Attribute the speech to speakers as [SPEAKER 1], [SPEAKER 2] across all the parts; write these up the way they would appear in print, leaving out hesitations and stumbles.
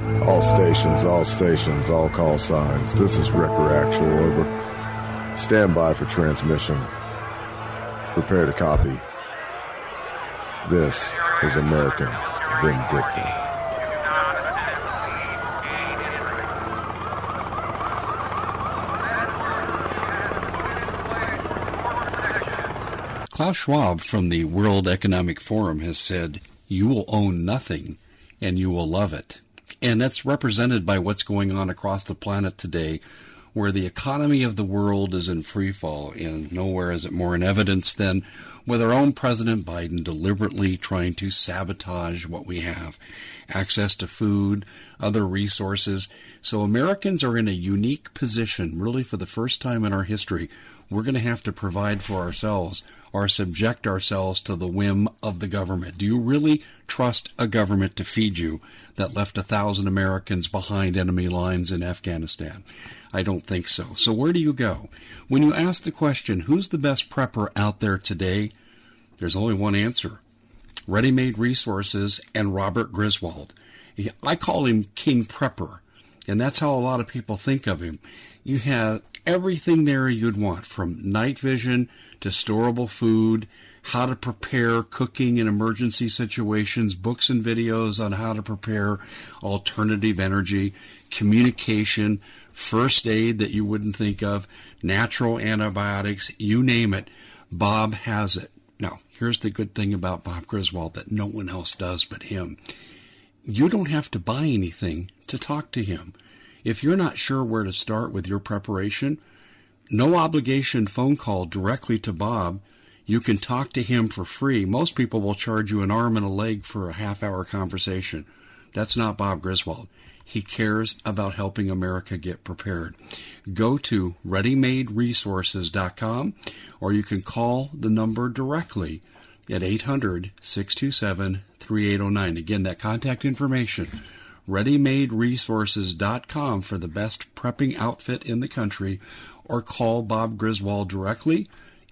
[SPEAKER 1] All stations, all call signs. This is Wrecker Actual, over. Stand by for transmission. Prepare to copy. This is American Vindicta.
[SPEAKER 2] Klaus Schwab from the World Economic Forum has said, "You will own nothing and you will love it." And that's represented by what's going on across the planet today, where the economy of the world is in free fall, and nowhere is it more in evidence than with our own President Biden deliberately trying to sabotage what we have. Access to food, other resources. So Americans are in a unique position, really for the first time in our history. We're going to have to provide for ourselves or subject ourselves to the whim of the government. Do you really trust a government to feed you that left 1,000 Americans behind enemy lines in Afghanistan? I don't think so. So where do you go? When you ask the question, who's the best prepper out there today? There's only one answer. Ready Made Resources and Robert Griswold. I call him King Prepper, and that's how a lot of people think of him. You have everything there you'd want, from night vision to storable food, how to prepare cooking in emergency situations, books and videos on how to prepare alternative energy, communication, first aid that you wouldn't think of, natural antibiotics, you name it. Bob has it. Now, here's the good thing about Bob Griswold that no one else does but him. You don't have to buy anything to talk to him. If you're not sure where to start with your preparation, no obligation phone call directly to Bob. You can talk to him for free. Most people will charge you an arm and a leg for a half-hour conversation. That's not Bob Griswold. He cares about helping America get prepared. Go to ReadyMadeResources.com, or you can call the number directly at 800-627-3809. Again, that contact information, ReadyMadeResources.com for the best prepping outfit in the country, or call Bob Griswold directly,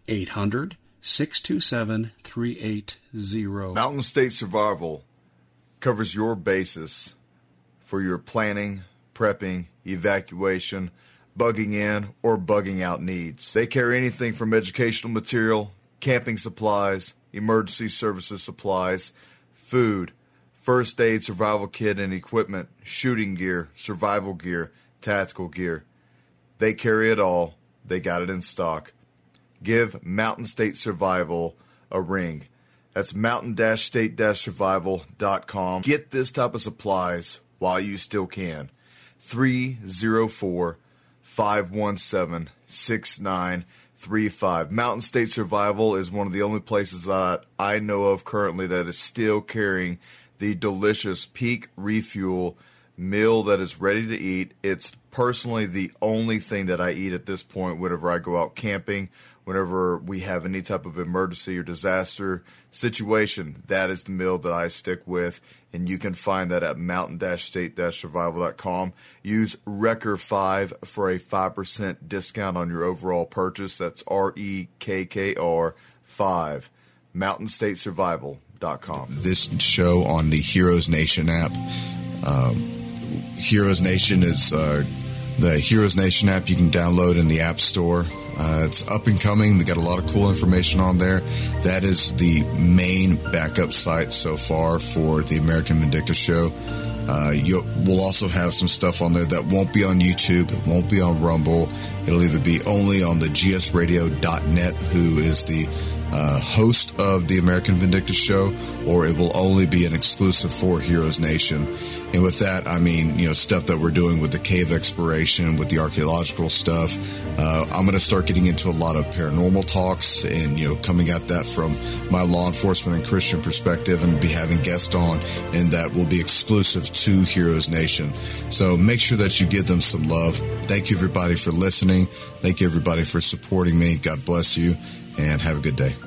[SPEAKER 2] 800-627-3809.
[SPEAKER 3] Mountain State Survival covers your basis for your planning, prepping, evacuation, bugging in, or bugging out needs. They carry anything from educational material, camping supplies, emergency services supplies, food, first aid, survival kit and equipment, shooting gear, survival gear, tactical gear. They carry it all. They got it in stock. Give Mountain State Survival a ring. That's mountain-state-survival.com. Get this type of supplies while you still can. 304-517-6935. Mountain State Survival is one of the only places that I know of currently that is still carrying the delicious Peak Refuel meal that is ready to eat. It's personally the only thing that I eat at this point whenever I go out camping, whenever we have any type of emergency or disaster situation. That is the meal that I stick with, and you can find that at mountain-state-survival.com. Use RECKR5 for a 5% discount on your overall purchase. That's REKKR 5. mountainstatesurvival.com.
[SPEAKER 4] This show on the Heroes Nation app. Heroes Nation is the Heroes Nation app you can download in the App Store. It's up and coming. They got a lot of cool information on there. That is the main backup site so far for the American Vindicta show. We'll also have some stuff on there that won't be on YouTube. It won't be on Rumble. It'll either be only on the gsradio.net, who is the host of the American Vindicta show, or it will only be an exclusive for Heroes Nation. And with that, I mean, stuff that we're doing with the cave exploration, with the archaeological stuff. I'm going to start getting into a lot of paranormal talks and, coming at that from my law enforcement and Christian perspective, and be having guests on, and that will be exclusive to Heroes Nation. So make sure that you give them some love. Thank you, everybody, for listening. Thank you, everybody, for supporting me. God bless you, and have a good day.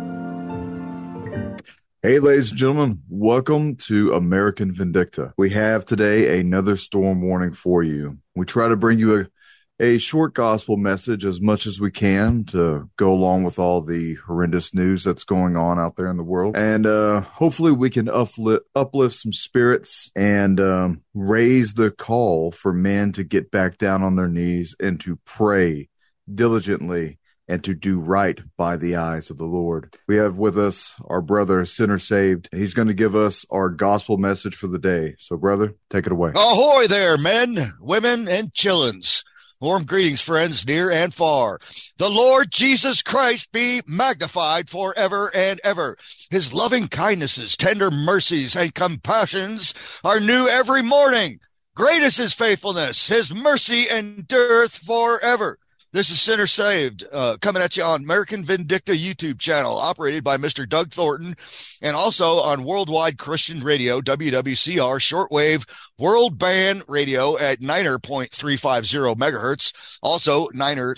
[SPEAKER 3] Hey, ladies and gentlemen, welcome to American Vindicta. We have today another storm warning for you. We try to bring you a short gospel message as much as we can to go along with all the horrendous news that's going on out there in the world. And hopefully we can uplift some spirits and raise the call for men to get back down on their knees and to pray diligently and to do right by the eyes of the Lord. We have with us our brother, Sinner Saved. He's going to give us our gospel message for the day. So, brother, take it away.
[SPEAKER 5] Ahoy there, men, women, and chillins. Warm greetings, friends, near and far. The Lord Jesus Christ be magnified forever and ever. His loving kindnesses, tender mercies, and compassions are new every morning. Great is his faithfulness. His mercy endureth forever. This is Sinner Saved, coming at you on American Vindicta YouTube channel, operated by Mr. Doug Thornton, and also on Worldwide Christian Radio, WWCR, shortwave world band radio at 9.350 megahertz, also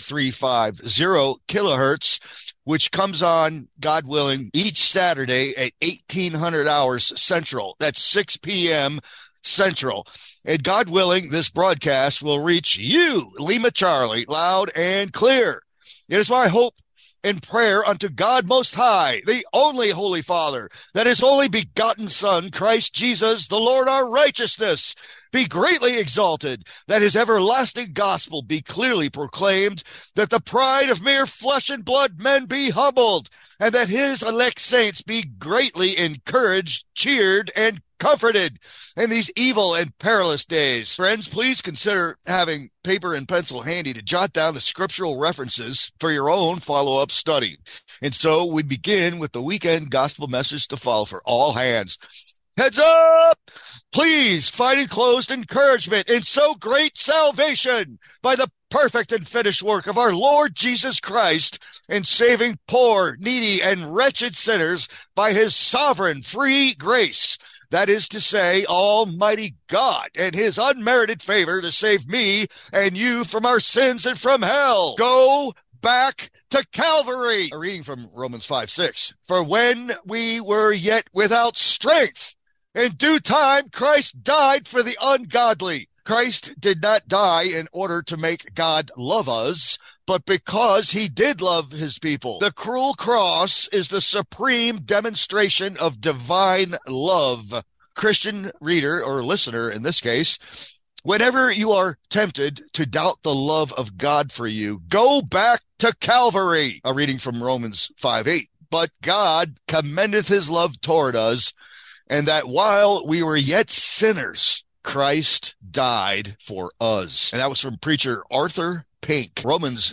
[SPEAKER 5] 9.350 kilohertz, which comes on, God willing, each Saturday at 1800 hours Central. That's 6 p.m. Central. And God willing, this broadcast will reach you, Lima Charlie, loud and clear. It is my hope and prayer unto God Most High, the only Holy Father, that his only begotten Son, Christ Jesus, the Lord our righteousness, be greatly exalted, that his everlasting gospel be clearly proclaimed, that the pride of mere flesh and blood men be humbled, and that his elect saints be greatly encouraged, cheered, and comforted in these evil and perilous days. Friends, please consider having paper and pencil handy to jot down the scriptural references for your own follow-up study. And so we begin with the weekend gospel message to follow for all hands. Heads up! Please find enclosed encouragement in so great salvation by the perfect and finished work of our Lord Jesus Christ in saving poor, needy, and wretched sinners by his sovereign free grace. That is to say, Almighty God and his unmerited favor to save me and you from our sins and from hell. Go back to Calvary. A reading from Romans 5:6. For when we were yet without strength, in due time Christ died for the ungodly. Christ did not die in order to make God love us, but because he did love his people. The cruel cross is the supreme demonstration of divine love. Christian reader, or listener in this case, whenever you are tempted to doubt the love of God for you, go back to Calvary. A reading from Romans 5:8. But God commendeth his love toward us, and that while we were yet sinners, Christ died for us. And that was from preacher Arthur Pink. Romans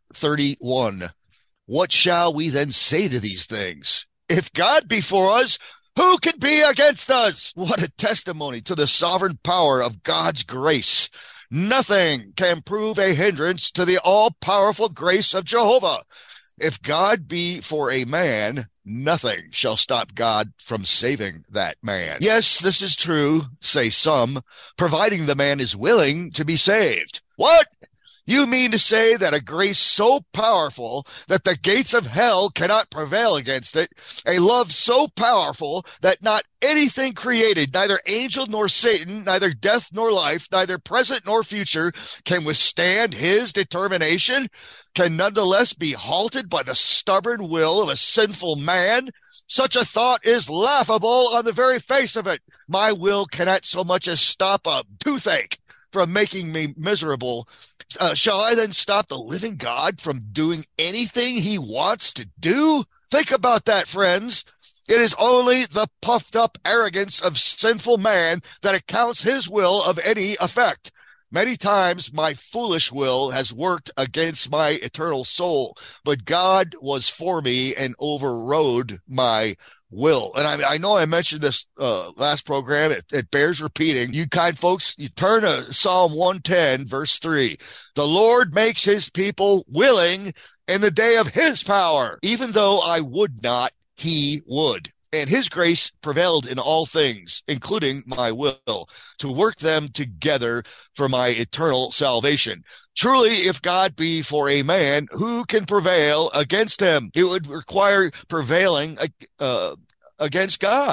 [SPEAKER 5] 8:31. What shall we then say to these things? If God be for us, who can be against us? What a testimony to the sovereign power of God's grace. Nothing can prove a hindrance to the all-powerful grace of Jehovah. If God be for a man, nothing shall stop God from saving that man. Yes, this is true, say some, providing the man is willing to be saved. What? You mean to say that a grace so powerful that the gates of hell cannot prevail against it, a love so powerful that not anything created, neither angel nor Satan, neither death nor life, neither present nor future, can withstand his determination, can nonetheless be halted by the stubborn will of a sinful man? Such a thought is laughable on the very face of it. My will cannot so much as stop a toothache from making me miserable. Shall I then stop the living God from doing anything he wants to do? Think about that, friends. It is only the puffed up arrogance of sinful man that accounts his will of any effect. Many times my foolish will has worked against my eternal soul, but God was for me and overrode my will. And I know I mentioned this last program. It bears repeating. You kind folks, you turn to Psalm 110, verse 3. The Lord makes his people willing in the day of his power. Even though I would not, he would. And his grace prevailed in all things, including my will, to work them together for my eternal salvation. Truly, if God be for a man, who can prevail against him? It would require prevailing against God.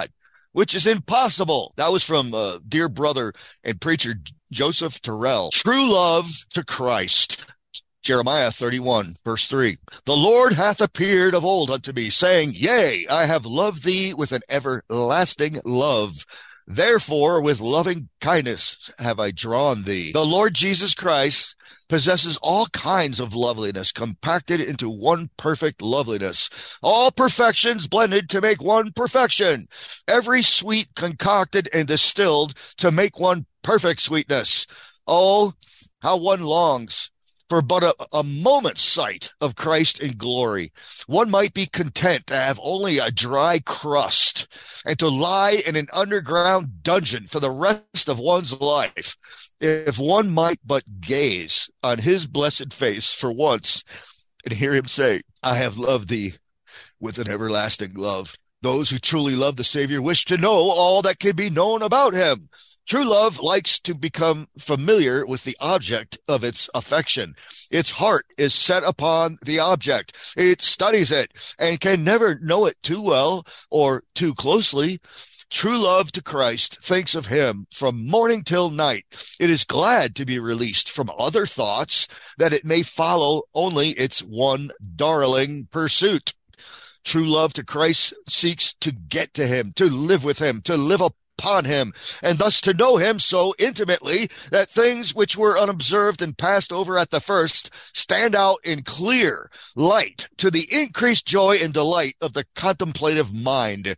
[SPEAKER 5] which is impossible. That was from dear brother and preacher Joseph Terrell. True love to Christ. Jeremiah 31, verse 3. The Lord hath appeared of old unto me, saying, Yea, I have loved thee with an everlasting love. Therefore, with loving kindness have I drawn thee. The Lord Jesus Christ possesses all kinds of loveliness compacted into one perfect loveliness. All perfections blended to make one perfection. Every sweet concocted and distilled to make one perfect sweetness. Oh, how one longs for but a moment's sight of Christ in glory. One might be content to have only a dry crust and to lie in an underground dungeon for the rest of one's life, if one might but gaze on his blessed face for once and hear him say, I have loved thee with an everlasting love. Those who truly love the Savior wish to know all that can be known about him. True love likes to become familiar with the object of its affection. Its heart is set upon the object. It studies it and can never know it too well or too closely. True love to Christ thinks of him from morning till night. It is glad to be released from other thoughts that it may follow only its one darling pursuit. True love to Christ seeks to get to him, to live with him, to live upon him, and thus to know him so intimately that things which were unobserved and passed over at the first stand out in clear light to the increased joy and delight of the contemplative mind.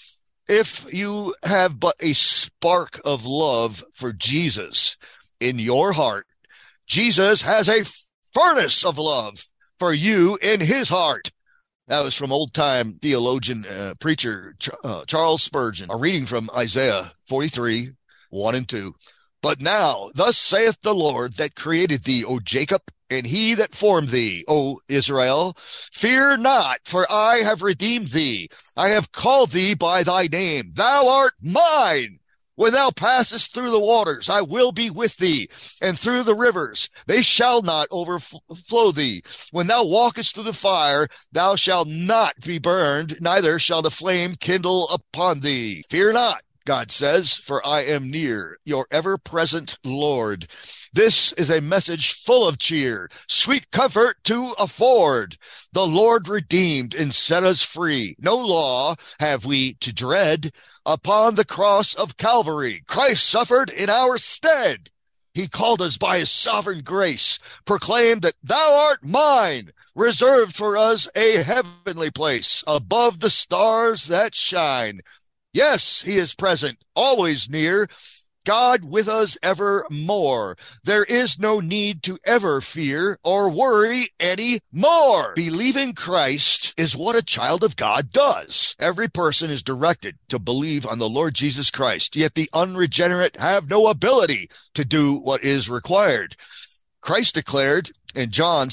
[SPEAKER 5] If you have but a spark of love for Jesus in your heart, Jesus has a furnace of love for you in his heart. That was from old-time theologian, preacher Charles Spurgeon, a reading from Isaiah 43, 1 and 2. But now, thus saith the Lord that created thee, O Jacob, and he that formed thee, O Israel, fear not, for I have redeemed thee. I have called thee by thy name. Thou art mine. When thou passest through the waters, I will be with thee, and through the rivers, they shall not overflow thee. When thou walkest through the fire, thou shalt not be burned, neither shall the flame kindle upon thee. Fear not, God says, for I am near, your ever-present Lord. This is a message full of cheer, sweet comfort to afford. The Lord redeemed and set us free. No law have we to dread. Upon the cross of Calvary, Christ suffered in our stead. He called us by his sovereign grace, proclaimed that thou art mine, reserved for us a heavenly place above the stars that shine. Yes, he is present, always near, God with us evermore. There is no need to ever fear or worry any more. Believing Christ is what a child of God does. Every person is directed to believe on the Lord Jesus Christ, yet the unregenerate have no ability to do what is required. Christ declared in John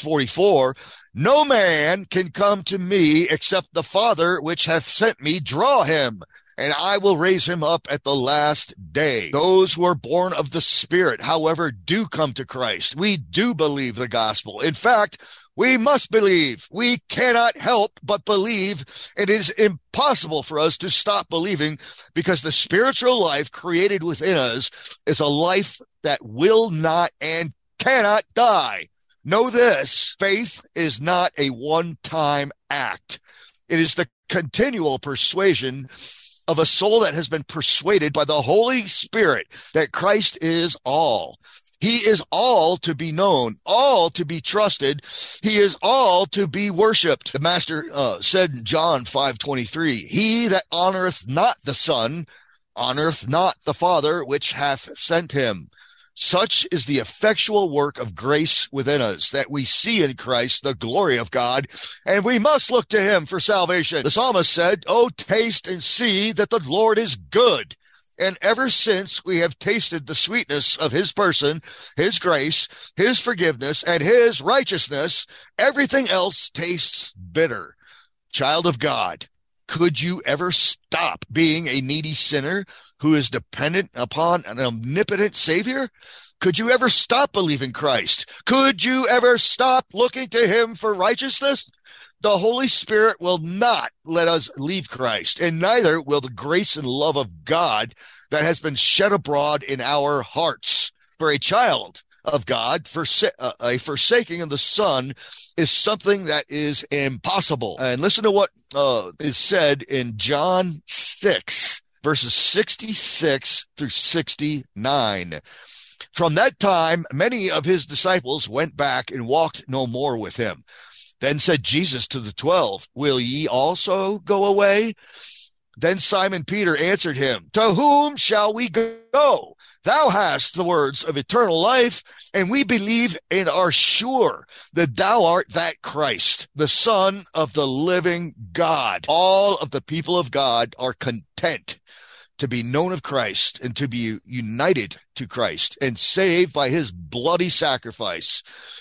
[SPEAKER 5] 6:44, no man can come to me except the Father which hath sent me draw him, and I will raise him up at the last day. Those who are born of the Spirit, however, do come to Christ. We do believe the gospel. In fact, we must believe. We cannot help but believe. It is impossible for us to stop believing because the spiritual life created within us is a life that will not and cannot die. Know this, faith is not a one-time act. It is the continual persuasion of a soul that has been persuaded by the Holy Spirit that Christ is all. He is all to be known, all to be trusted. He is all to be worshipped. The Master said in John 5:23, he that honoreth not the Son honoreth not the Father which hath sent him. Such is the effectual work of grace within us, that we see in Christ the glory of God, and we must look to him for salvation. The psalmist said, oh, taste and see that the Lord is good. And ever since we have tasted the sweetness of his person, his grace, his forgiveness, and his righteousness, everything else tastes bitter. Child of God, could you ever stop being a needy sinner who is dependent upon an omnipotent Savior? Could you ever stop believing Christ? Could you ever stop looking to him for righteousness? The Holy Spirit will not let us leave Christ, and neither will the grace and love of God that has been shed abroad in our hearts. For a child of God, a forsaking of the Son is something that is impossible. And listen to what is said in John 6, verses 66 through 69. From that time, many of his disciples went back and walked no more with him. Then said Jesus to the 12, will ye also go away? Then Simon Peter answered him, to whom shall we go? Thou hast the words of eternal life, and we believe and are sure that thou art that Christ, the Son of the living God. All of the people of God are content to be known of Christ and to be united to Christ and saved by his bloody sacrifice.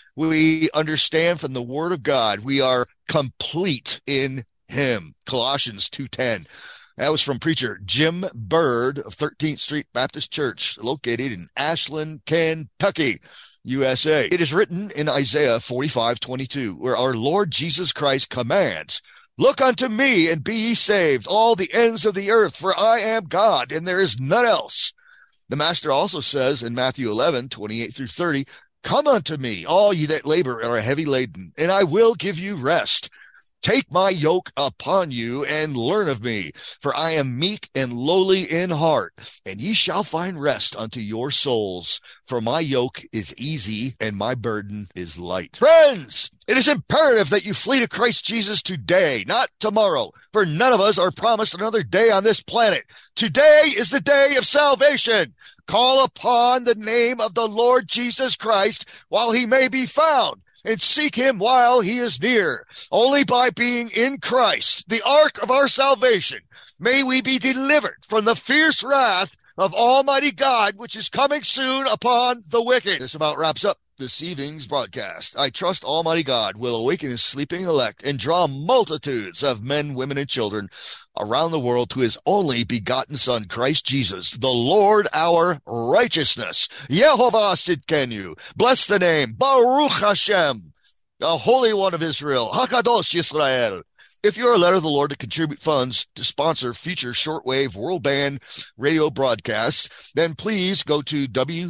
[SPEAKER 5] We understand from the word of God, we are complete in him. Colossians 2:10. That was from preacher Jim Bird of 13th Street Baptist Church, located in Ashland, Kentucky, USA. It is written in Isaiah 45:22, where our Lord Jesus Christ commands, look unto me and be ye saved, all the ends of the earth, for I am God, and there is none else. The Master also says in Matthew 11:28 through 30, come unto me, all ye that labor and are heavy laden, and I will give you rest. Take my yoke upon you and learn of me, for I am meek and lowly in heart, and ye shall find rest unto your souls. For my yoke is easy and my burden is light. Friends, it is imperative that you flee to Christ Jesus today, not tomorrow, for none of us are promised another day on this planet. Today is the day of salvation. Call upon the name of the Lord Jesus Christ while he may be found, and seek him while he is near. Only by being in Christ, the ark of our salvation, may we be delivered from the fierce wrath of Almighty God, which is coming soon upon the wicked. This about wraps up this evening's broadcast. I trust Almighty God will awaken his sleeping elect and draw multitudes of men, women, and children around the world to his only begotten Son, Christ Jesus, the Lord our righteousness. Yehovah Sidkenu. Bless the name. Baruch Hashem, the Holy One of Israel. Hakadosh Yisrael. If you're a letter of the Lord to contribute funds to sponsor future shortwave world band radio broadcasts, then please go to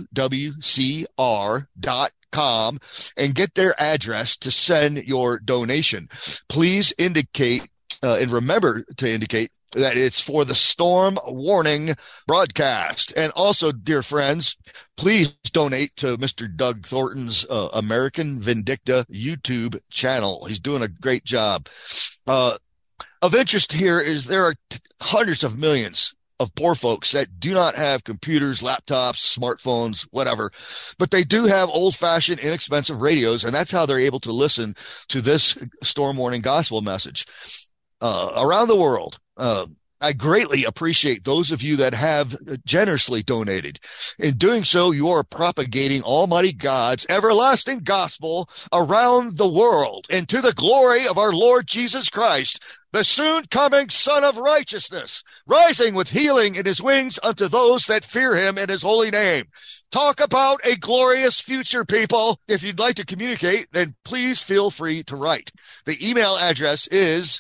[SPEAKER 5] wwcr.com and get their address to send your donation. Please indicate and remember to indicate that it's for the storm warning broadcast. And also, dear friends, please donate to Mr. Doug Thornton's American Vindicta YouTube channel. He's doing a great job. Of interest here is there are hundreds of millions of poor folks that do not have computers, laptops, smartphones, whatever, but they do have old-fashioned, inexpensive radios, and that's how they're able to listen to this storm warning gospel message around the world. I greatly appreciate those of you that have generously donated. In doing so, you are propagating Almighty God's everlasting gospel around the world, and to the glory of our Lord Jesus Christ, the soon coming Son of Righteousness, rising with healing in his wings unto those that fear him in his holy name. Talk about a glorious future, people. If you'd like to communicate, then please feel free to write. The email address is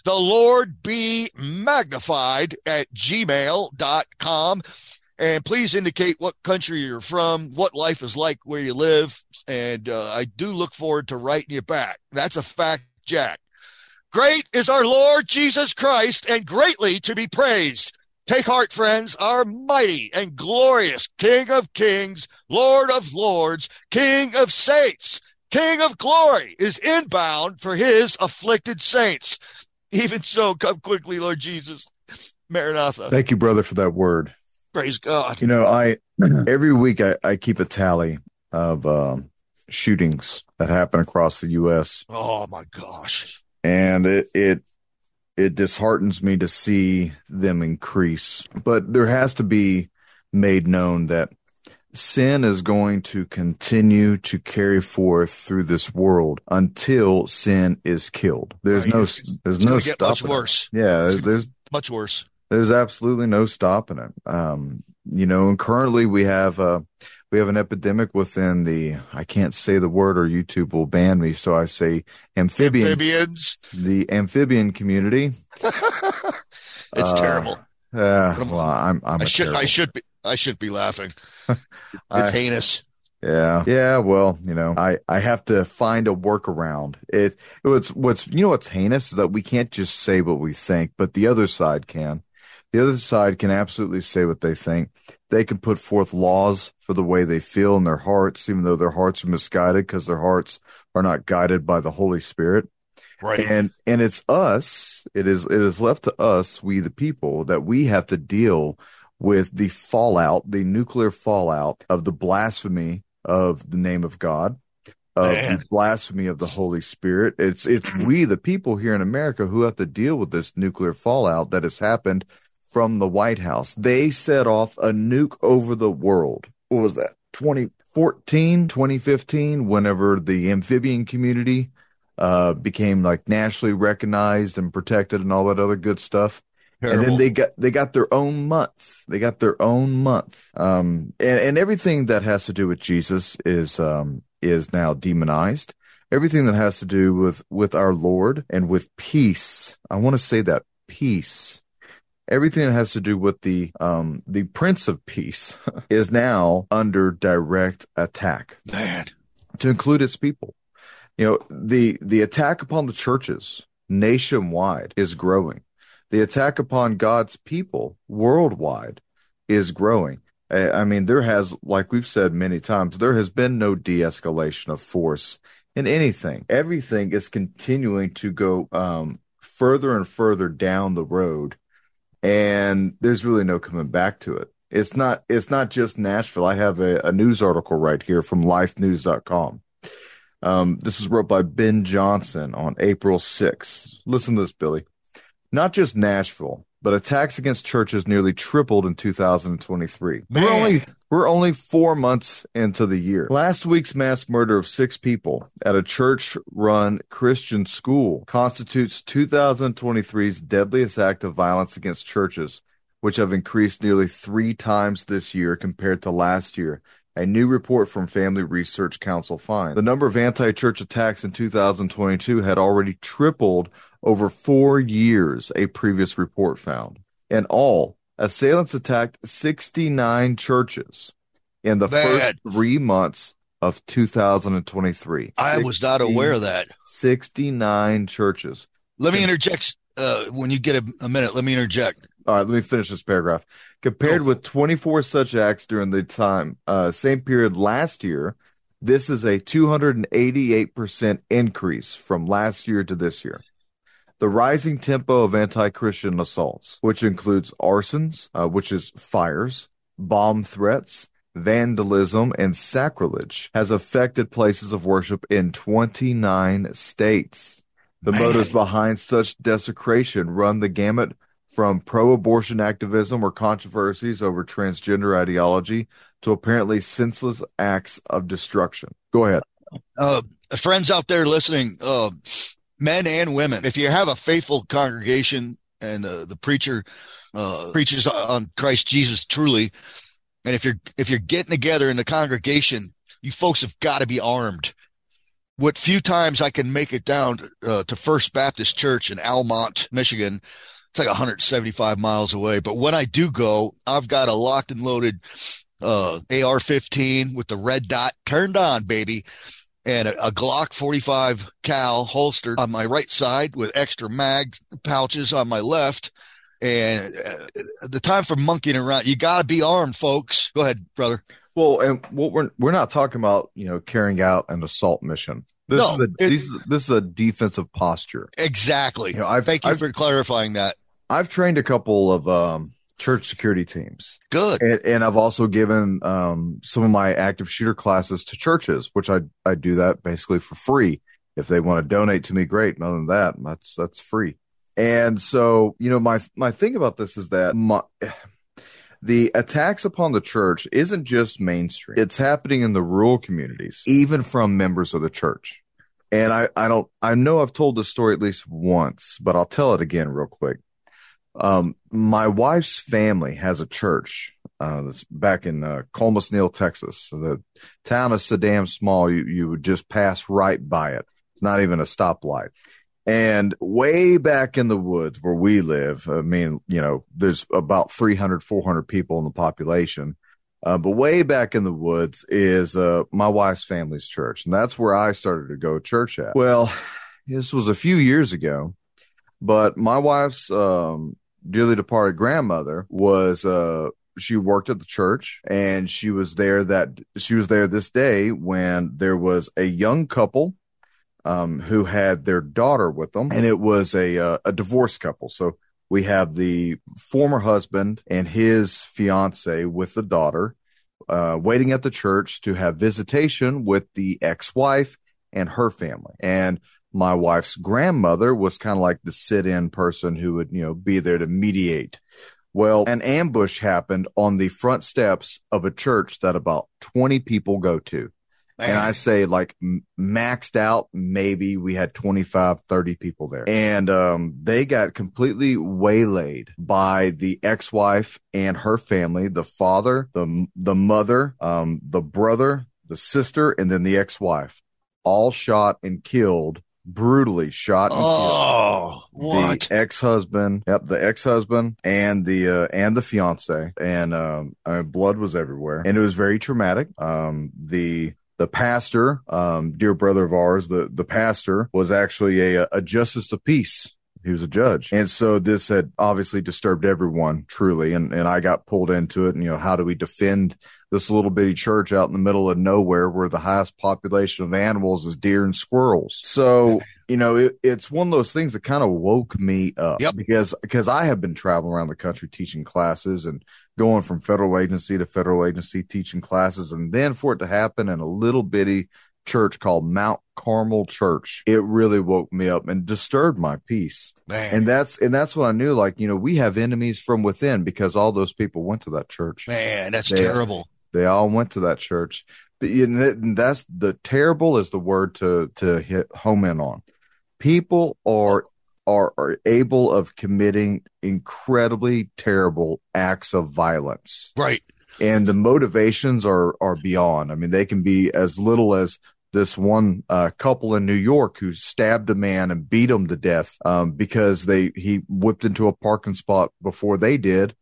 [SPEAKER 5] thelordbemagnified@gmail.com. And please indicate what country you're from, what life is like where you live. And I do look forward to writing you back. That's a fact, Jack. Great is our Lord Jesus Christ, and greatly to be praised. Take heart, friends, our mighty and glorious King of kings, Lord of lords, King of saints, King of glory is inbound for his afflicted saints. Even so, come quickly, Lord Jesus. Maranatha.
[SPEAKER 1] Thank you, brother, for that word.
[SPEAKER 5] Praise God.
[SPEAKER 1] You know, every week I keep a tally of shootings that happen across the U.S.
[SPEAKER 5] Oh, my gosh.
[SPEAKER 1] And it disheartens me to see them increase. But there has to be made known that sin is going to continue to carry forth through this world until sin is killed. There's no stopping
[SPEAKER 5] much worse.
[SPEAKER 1] it. Yeah, there's
[SPEAKER 5] much worse.
[SPEAKER 1] There's absolutely no stopping it. You know, and currently we have We have an epidemic within I can't say the word or YouTube will ban me, so I say
[SPEAKER 5] Amphibians.
[SPEAKER 1] the amphibian community.
[SPEAKER 5] It's terrible.
[SPEAKER 1] Well,
[SPEAKER 5] I should be laughing. It's heinous.
[SPEAKER 1] Yeah. Well, I have to find a workaround. What's heinous is that we can't just say what we think, but the other side can. The other side can absolutely say what they think. They can put forth laws for the way they feel in their hearts, even though their hearts are misguided because their hearts are not guided by the Holy Spirit.
[SPEAKER 5] Right.
[SPEAKER 1] And it's us. It is left to us, we the people, that we have to deal with the fallout, the nuclear fallout of the blasphemy of the name of God, of the blasphemy of the Holy Spirit. It's we the people here in America who have to deal with this nuclear fallout that has happened from the White House. They set off a nuke over the world. What was that? 2014, 2015, whenever the amphibian community became like nationally recognized and protected and all that other good stuff. Terrible. And then they got their own month. They got their own month. And everything that has to do with Jesus is now demonized. Everything that has to do with our Lord and with peace. I want to say that peace. Everything that has to do with the Prince of Peace is now under direct attack.
[SPEAKER 5] Man.
[SPEAKER 1] To include its people. The attack upon the churches nationwide is growing. The attack upon God's people worldwide is growing. I mean, there has, like we've said many times, there has been no de-escalation of force in anything. Everything is continuing to go further and further down the road. And there's really no coming back to it. It's not just Nashville. I have a news article right here from lifenews.com. This is wrote by Ben Johnson on April 6th. Listen to this, Billy. Not just Nashville, but attacks against churches nearly tripled in 2023. We're only 4 months into the year. Last week's mass murder of 6 people at a church-run Christian school constitutes 2023's deadliest act of violence against churches, which have increased nearly 3 times this year compared to last year. A new report from Family Research Council finds the number of anti-church attacks in 2022 had already tripled over 4 years, a previous report found. In all, assailants attacked 69 churches in the first 3 months of 2023.
[SPEAKER 5] I was not aware of that.
[SPEAKER 1] 69 churches.
[SPEAKER 5] Let me interject. When you get a minute, let me interject.
[SPEAKER 1] All right, let me finish this paragraph. Compared with 24 such acts during the same period last year, this is a 288% increase from last year to this year. The rising tempo of anti-Christian assaults, which includes arsons, which is fires, bomb threats, vandalism, and sacrilege, has affected places of worship in 29 states. The motives behind such desecration run the gamut from pro-abortion activism or controversies over transgender ideology to apparently senseless acts of destruction. Go ahead.
[SPEAKER 5] Friends out there listening, men and women, if you have a faithful congregation and the preacher preaches on Christ Jesus truly, and if you're getting together in the congregation, you folks have got to be armed. What few times I can make it down to First Baptist Church in Almont, Michigan, it's like 175 miles away. But when I do go, I've got a locked and loaded AR-15 with the red dot turned on, baby, and a Glock 45 cal holstered on my right side with extra mag pouches on my left. And the time for monkeying around, you got to be armed, folks. Go ahead, brother.
[SPEAKER 1] Well, and what we're not talking about, carrying out an assault mission. This is a defensive posture.
[SPEAKER 5] Exactly. Thank you for clarifying that.
[SPEAKER 1] I've trained a couple of church security teams.
[SPEAKER 5] Good.
[SPEAKER 1] And I've also given some of my active shooter classes to churches, which I do that basically for free. If they want to donate to me, great. Other than that, that's free. And so, my thing about this is that the attacks upon the church isn't just mainstream. It's happening in the rural communities, even from members of the church. And I know I've told this story at least once, but I'll tell it again real quick. My wife's family has a church That's back in Columbus, Neal, Texas. So the town is so damn small, you would just pass right by it. It's not even a stoplight. And way back in the woods where we live, I mean, there's about 300, 400 people in the population. But way back in the woods is my wife's family's church. And that's where I started to go to church at. Well, this was a few years ago, but my wife's dearly departed grandmother was she worked at the church, and she was there this day when there was a young couple who had their daughter with them, and it was a divorced couple. So we have the former husband and his fiance with the daughter waiting at the church to have visitation with the ex-wife and her family. And my wife's grandmother was kind of like the sit-in person who would, be there to mediate. Well, an ambush happened on the front steps of a church that about 20 people go to. Man. And I say like maxed out, maybe we had 25, 30 people there. And they got completely waylaid by the ex-wife and her family, the father, the mother, the brother, the sister, and then the ex-wife, all shot and killed, brutally shot and killed.
[SPEAKER 5] What?
[SPEAKER 1] The ex-husband and the fiance. And blood was everywhere. And it was very traumatic. The pastor, dear brother of ours, the pastor was actually a justice of peace. He was a judge. And so this had obviously disturbed everyone truly. And I got pulled into it. And, how do we defend this little bitty church out in the middle of nowhere where the highest population of animals is deer and squirrels? So, it's one of those things that kind of woke me up.
[SPEAKER 5] Yep.
[SPEAKER 1] because I have been traveling around the country teaching classes and going from federal agency to federal agency teaching classes. And then for it to happen in a little bitty church called Mount Carmel Church, it really woke me up and disturbed my peace.
[SPEAKER 5] Man.
[SPEAKER 1] And that's when I knew, like, we have enemies from within because all those people went to that church.
[SPEAKER 5] Man, that's terrible.
[SPEAKER 1] They all went to that church. But that's the terrible is the word to hit home in on. People are able of committing incredibly terrible acts of violence.
[SPEAKER 5] Right.
[SPEAKER 1] And the motivations are beyond. I mean, they can be as little as this one couple in New York who stabbed a man and beat him to death because he whipped into a parking spot before they did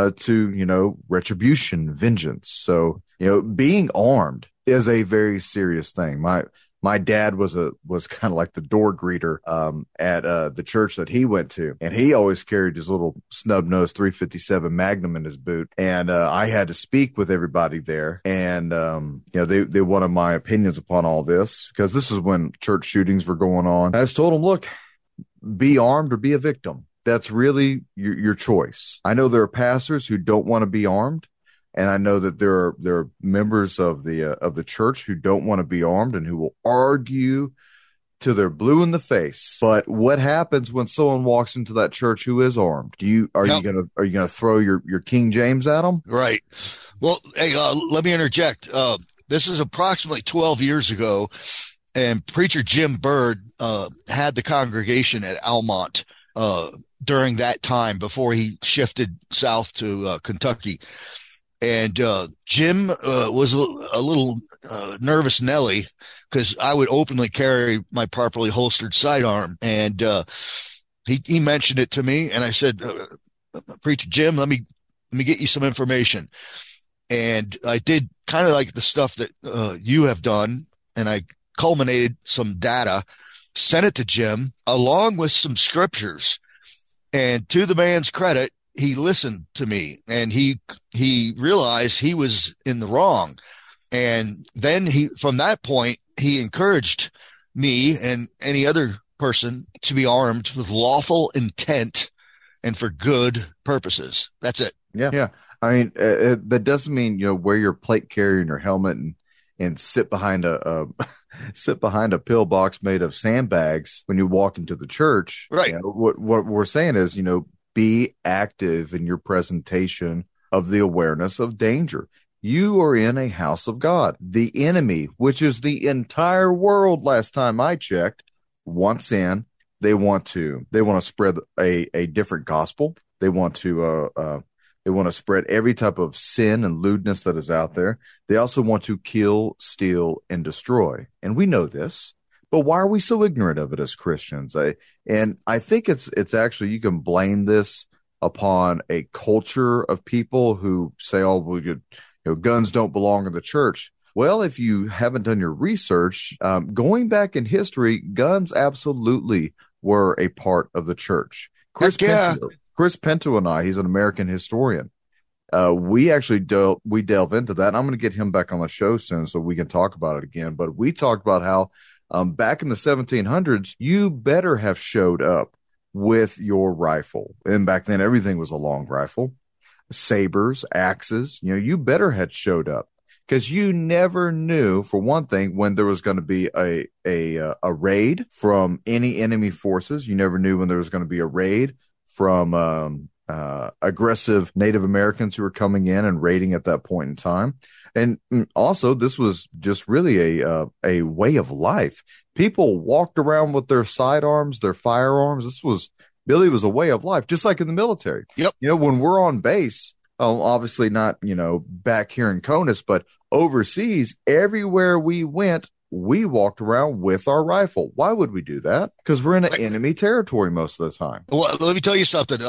[SPEAKER 1] to retribution, vengeance. So being armed is a very serious thing. My dad was kind of like the door greeter at the church that he went to, and he always carried his little snub-nosed 357 Magnum in his boot. And I had to speak with everybody there, and they wanted my opinions upon all this because this is when church shootings were going on. I just told them, look, be armed or be a victim. That's really your choice. I know there are pastors who don't want to be armed. And I know that there are members of the church who don't want to be armed and who will argue till they're blue in the face. But what happens when someone walks into that church who is armed? Are you gonna throw your King James at them?
[SPEAKER 5] Right. Well, hey, let me interject. This is approximately 12 years ago, and preacher Jim Bird had the congregation at Almont during that time before he shifted south to Kentucky. And Jim was a little nervous Nelly because I would openly carry my properly holstered sidearm. And he mentioned it to me, and I said, Preacher Jim, let me get you some information. And I did kind of like the stuff that you have done, and I culminated some data, sent it to Jim along with some scriptures. And to the man's credit, he listened to me, and he realized he was in the wrong. And then from that point, he encouraged me and any other person to be armed with lawful intent and for good purposes. That's it.
[SPEAKER 1] Yeah. I mean, that doesn't mean, wear your plate carrier and your helmet and sit behind a pillbox made of sandbags when you walk into the church.
[SPEAKER 5] Right.
[SPEAKER 1] What we're saying is, be active in your presentation of the awareness of danger. You are in a house of God. The enemy, which is the entire world, last time I checked, wants in. They want to spread a different gospel. They want to They want to spread every type of sin and lewdness that is out there. They also want to kill, steal, and destroy. And we know this, but why are we so ignorant of it as Christians? I think it's actually, you can blame this upon a culture of people who say, oh, well, guns don't belong in the church. Well, if you haven't done your research, going back in history, guns absolutely were a part of the church. Chris Pinto and I, he's an American historian. We actually delve into that. I'm going to get him back on the show soon so we can talk about it again. But we talked about how back in the 1700s, you better have showed up with your rifle. And back then, everything was a long rifle, sabers, axes. You better had showed up because you never knew, for one thing, when there was going to be a raid from any enemy forces. You never knew when there was going to be a raid from aggressive Native Americans who were coming in and raiding at that point in time. And also, this was just really a way of life. People walked around with their sidearms, their firearms. Billy was a way of life, just like in the military.
[SPEAKER 5] Yep.
[SPEAKER 1] When we're on base, obviously not, back here in CONUS, but overseas, everywhere we went, we walked around with our rifle. Why would we do that? Because we're in an enemy territory most of the time.
[SPEAKER 5] Well, let me tell you something.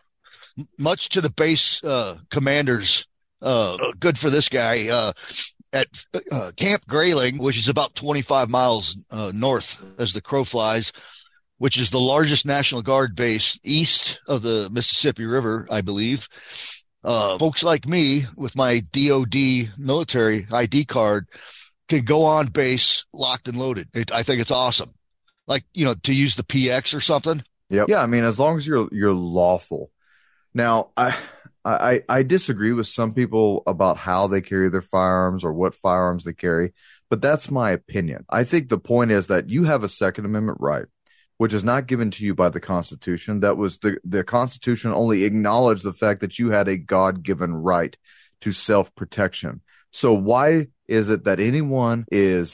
[SPEAKER 5] Much to the base commanders, good for this guy, at Camp Grayling, which is about 25 miles north as the crow flies, which is the largest National Guard base east of the Mississippi River, I believe. Folks like me with my DOD military ID card can go on base locked and loaded. I think it's awesome. Like, to use the PX or something.
[SPEAKER 1] Yep. Yeah. I mean, as long as you're lawful. Now, I disagree with some people about how they carry their firearms or what firearms they carry, but that's my opinion. I think the point is that you have a Second Amendment right, which is not given to you by the Constitution. That was the Constitution only acknowledged the fact that you had a God-given right to self-protection. So why is it that anyone is,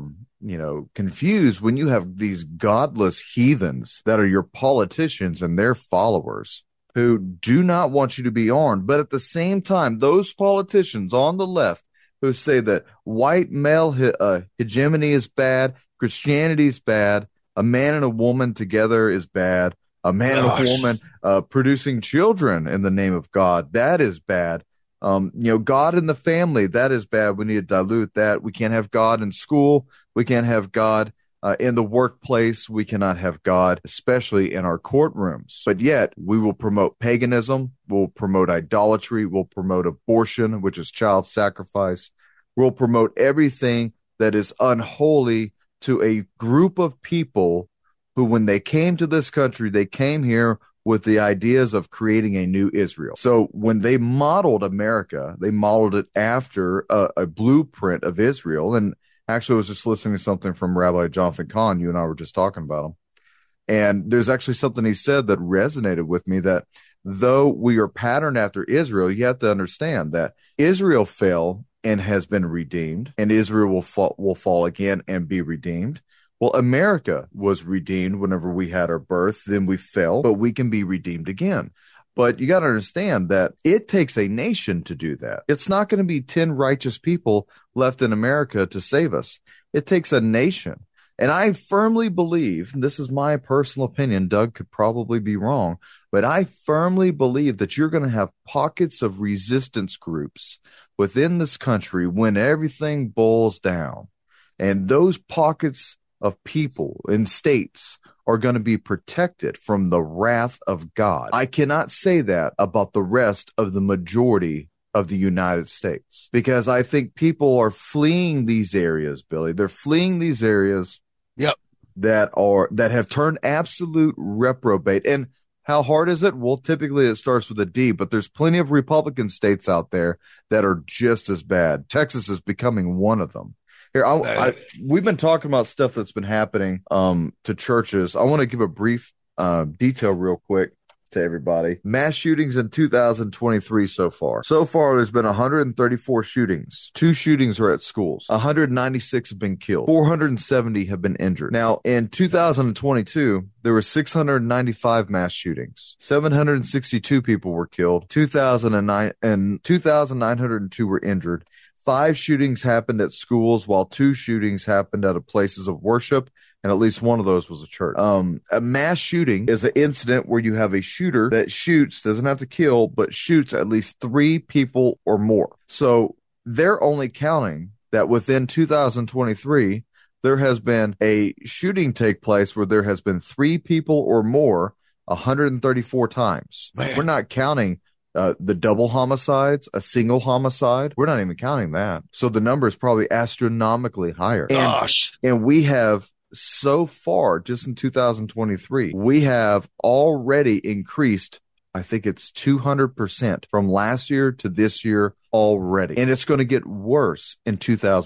[SPEAKER 1] confused when you have these godless heathens that are your politicians and their followers who do not want you to be armed? But at the same time, those politicians on the left who say that white male hegemony is bad, Christianity is bad, a man and a woman together is bad, a man and a woman producing children in the name of God, that is bad. God in the family, that is bad. We need to dilute that. We can't have God in school. We can't have God in the workplace. We cannot have God, especially in our courtrooms. But yet we will promote paganism. We'll promote idolatry. We'll promote abortion, which is child sacrifice. We'll promote everything that is unholy to a group of people who, when they came to this country, they came here with the ideas of creating a new Israel. So when they modeled America, they modeled it after a blueprint of Israel. And actually, I was just listening to something from Rabbi Jonathan Cahn. You and I were just talking about him. And there's actually something he said that resonated with me, that though we are patterned after Israel, you have to understand that Israel fell and has been redeemed, and Israel will fall again and be redeemed. Well, America was redeemed whenever we had our birth, then we fell, but we can be redeemed again. But you got to understand that it takes a nation to do that. It's not going to be 10 righteous people left in America to save us. It takes a nation. And I firmly believe, and this is my personal opinion, Doug could probably be wrong, but I firmly believe that you're going to have pockets of resistance groups within this country when everything boils down. And those pockets of people in states are going to be protected from the wrath of God. I cannot say that about the rest of the majority of the United States, because I think people are fleeing these areas, Billy. They're fleeing these areas that have turned absolute reprobate. And how hard is it? Well, typically it starts with a D, but there's plenty of Republican states out there that are just as bad. Texas is becoming one of them. Here, we've been talking about stuff that's been happening to churches. I want to give a brief detail real quick to everybody. Mass shootings in 2023 so far. So far, there's been 134 shootings. 2 shootings are at schools. 196 have been killed. 470 have been injured. Now, in 2022, there were 695 mass shootings. 762 people were killed. 2,902 were injured. 5 shootings happened at schools, while 2 shootings happened at places of worship, and at least one of those was a church. A mass shooting is an incident where you have a shooter that shoots, doesn't have to kill, but shoots at least 3 people or more. So they're only counting that within 2023, there has been a shooting take place where there has been 3 people or more 134 times.
[SPEAKER 5] Man.
[SPEAKER 1] We're not counting the double homicides, a single homicide. We're not even counting that. So the number is probably astronomically higher.
[SPEAKER 5] Gosh.
[SPEAKER 1] And we have so far, just in 2023, we have already increased, I think it's 200% from last year to this year already. And it's going to get worse in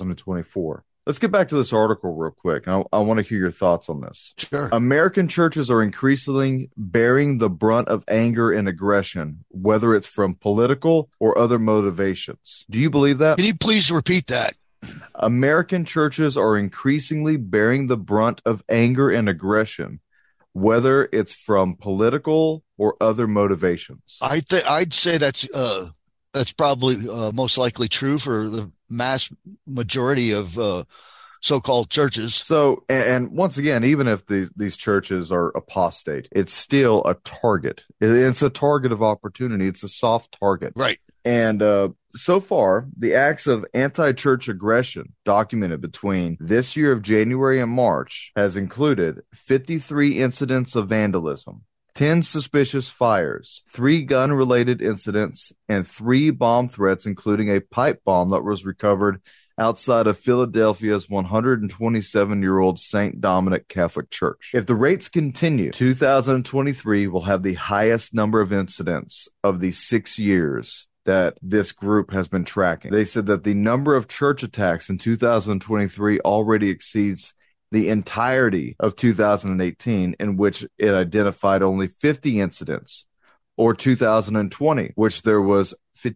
[SPEAKER 1] 2024. Let's get back to this article real quick. I want to hear your thoughts on this.
[SPEAKER 5] Sure.
[SPEAKER 1] American churches are increasingly bearing the brunt of anger and aggression, whether it's from political or other motivations. Do you believe that?
[SPEAKER 5] Can you please repeat that?
[SPEAKER 1] American churches are increasingly bearing the brunt of anger and aggression, whether it's from political or other motivations.
[SPEAKER 5] I'd say that's probably most likely true for the mass majority of so-called churches.
[SPEAKER 1] So, and once again, even if these churches are apostate, it's still a target. It's a target of opportunity. It's a soft target.
[SPEAKER 5] Right.
[SPEAKER 1] And so far, the acts of anti-church aggression documented between this year of January and March has included 53 incidents of vandalism, 10 suspicious fires, 3 gun-related incidents, and 3 bomb threats, including a pipe bomb that was recovered outside of Philadelphia's 127-year-old St. Dominic Catholic Church. If the rates continue, 2023 will have the highest number of incidents of the 6 years that this group has been tracking. They said that the number of church attacks in 2023 already exceeds the entirety of 2018, in which it identified only 50 incidents, or 2020, which there was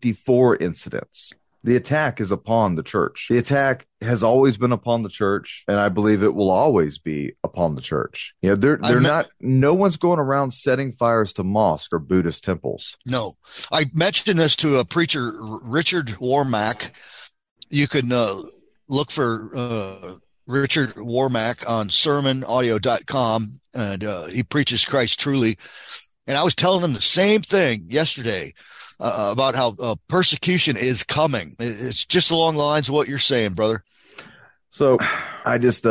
[SPEAKER 1] 54 incidents. The attack is upon the church. The attack has always been upon the church, and I believe it will always be upon the church. You know, no one's going around setting fires to mosques or Buddhist temples.
[SPEAKER 5] No. I mentioned this to a preacher, Richard Warmack. You can look for Richard Warmack on sermonaudio.com, and he preaches Christ truly. And I was telling him the same thing yesterday about how persecution is coming. It's just along the lines of what you're saying, brother.
[SPEAKER 1] So I just,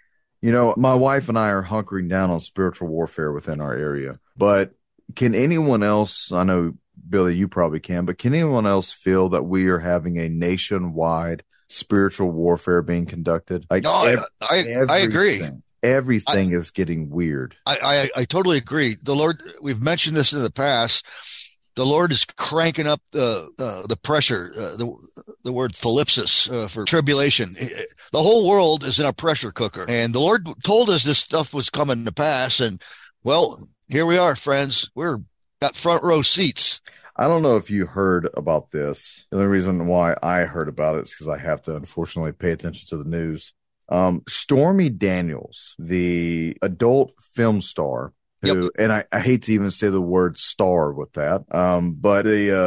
[SPEAKER 1] my wife and I are hunkering down on spiritual warfare within our area. But can anyone else, I know, Billy, you probably can, but can anyone else feel that we are having a nationwide spiritual warfare being conducted?
[SPEAKER 5] Like, no, I agree.
[SPEAKER 1] Everything is getting weird.
[SPEAKER 5] I totally agree. The Lord, we've mentioned this in the past. The Lord is cranking up the pressure, the word thalipsis for tribulation. The whole world is in a pressure cooker. And the Lord told us this stuff was coming to pass. And, well, here we are, friends. We're got front row seats.
[SPEAKER 1] I don't know if you heard about this. The only reason why I heard about it is because I have to, unfortunately, pay attention to the news. Stormy Daniels, the adult film star, who, and I hate to even say the word star with that, but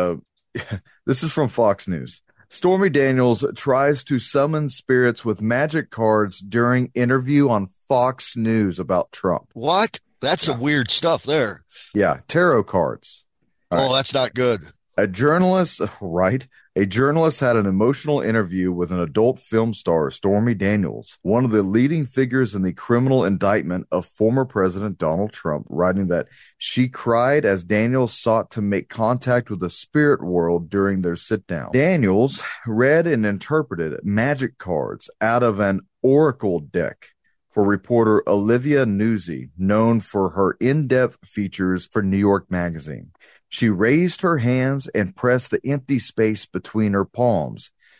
[SPEAKER 1] this is from Fox News. Stormy Daniels tries to summon spirits with magic cards during interview on Fox News about Trump.
[SPEAKER 5] What? That's some weird stuff there.
[SPEAKER 1] Yeah, tarot cards.
[SPEAKER 5] All right. That's not good.
[SPEAKER 1] A journalist had an emotional interview with an adult film star, Stormy Daniels, one of the leading figures in the criminal indictment of former President Donald Trump, writing that she cried as Daniels sought to make contact with the spirit world during their sit-down. Daniels read and interpreted magic cards out of an oracle deck for reporter Olivia Nuzzi, known for her in-depth features for New York Magazine. She raised her hands and pressed the empty space between her palms.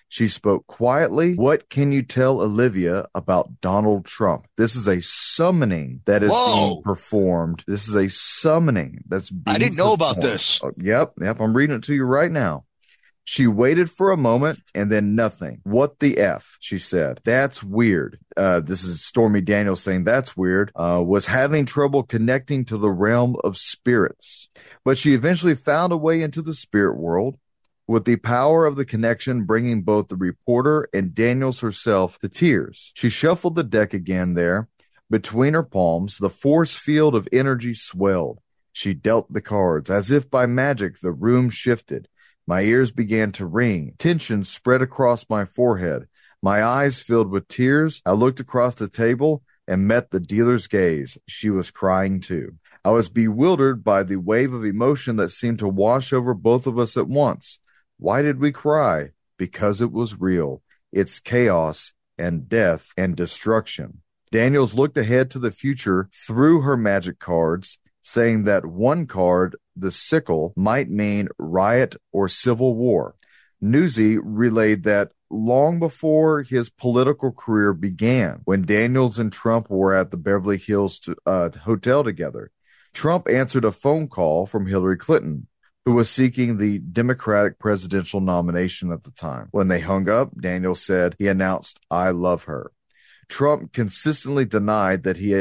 [SPEAKER 1] She spoke quietly. What can you tell Olivia about Donald Trump? This is a summoning that is being performed. This is a summoning that's being
[SPEAKER 5] I didn't know
[SPEAKER 1] performed.
[SPEAKER 5] about this.
[SPEAKER 1] Oh, yep. I'm reading it to you right now. She waited for a moment and then nothing. What the F, she said. That's weird. This is Stormy Daniels saying that's weird. Was having trouble connecting to the realm of spirits. But she eventually found a way into the spirit world, with the power of the connection bringing both the reporter and Daniels herself to tears. She shuffled the deck again there. Between her palms, the force field of energy swelled. She dealt the cards. As if by magic, the room shifted. My ears began to ring. Tension spread across my forehead. My eyes filled with tears. I looked across the table and met the dealer's gaze. She was crying too. I was bewildered by the wave of emotion that seemed to wash over both of us at once. Why did we cry? Because it was real. It's chaos and death and destruction. Daniels looked ahead to the future through her magic cards, saying that one card, the sickle, might mean riot or civil war. Newsy relayed that long before his political career began, when Daniels and Trump were at the Beverly Hills hotel together, Trump answered a phone call from Hillary Clinton, who was seeking the Democratic presidential nomination at the time. When they hung up, Daniels said he announced, "I love her." Trump consistently denied that he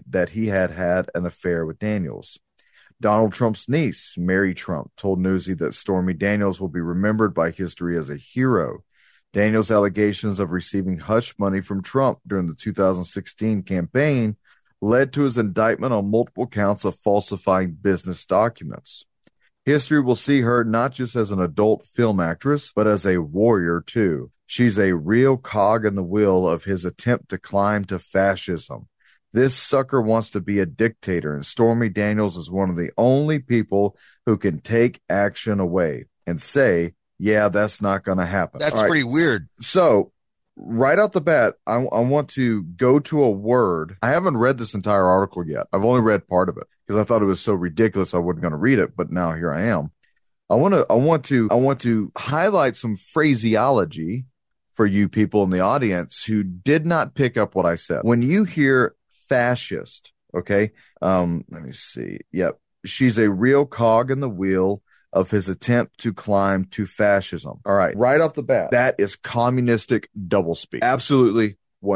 [SPEAKER 1] had had an affair with Daniels. Donald Trump's niece, Mary Trump, told Newsy that Stormy Daniels will be remembered by history as a hero. Daniels' allegations of receiving hush money from Trump during the 2016 campaign led to his indictment on multiple counts of falsifying business documents. History will see her not just as an adult film actress, but as a warrior too. She's a real cog in the wheel of his attempt to climb to fascism. This sucker wants to be a dictator, and Stormy Daniels is one of the only people who can take action away and say, yeah, that's not going to happen.
[SPEAKER 5] That's pretty weird.
[SPEAKER 1] So right out the bat, I want to go to a word. I haven't read this entire article yet. I've only read part of it because I thought it was so ridiculous I wasn't going to read it, but now here I am. I want to highlight some phraseology for you people in the audience who did not pick up what I said. When you hear fascist, okay, let me see. Yep. She's a real cog in the wheel of his attempt to climb to fascism. All right. Right off the bat, that is communistic doublespeak. Absolutely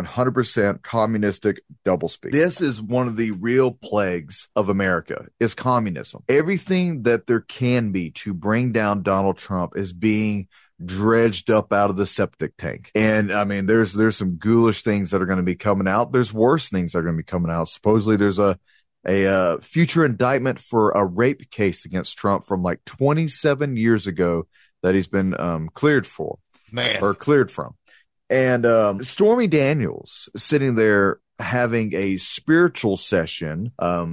[SPEAKER 1] 100% communistic doublespeak. This is one of the real plagues of America is communism. Everything that there can be to bring down Donald Trump is being dredged up out of the septic tank. And I mean, there's some ghoulish things that are going to be coming out. There's worse things that are going to be coming out. Supposedly there's a future indictment for a rape case against Trump from like 27 years ago that he's been cleared for. Or cleared from. And Stormy Daniels sitting there having a spiritual session,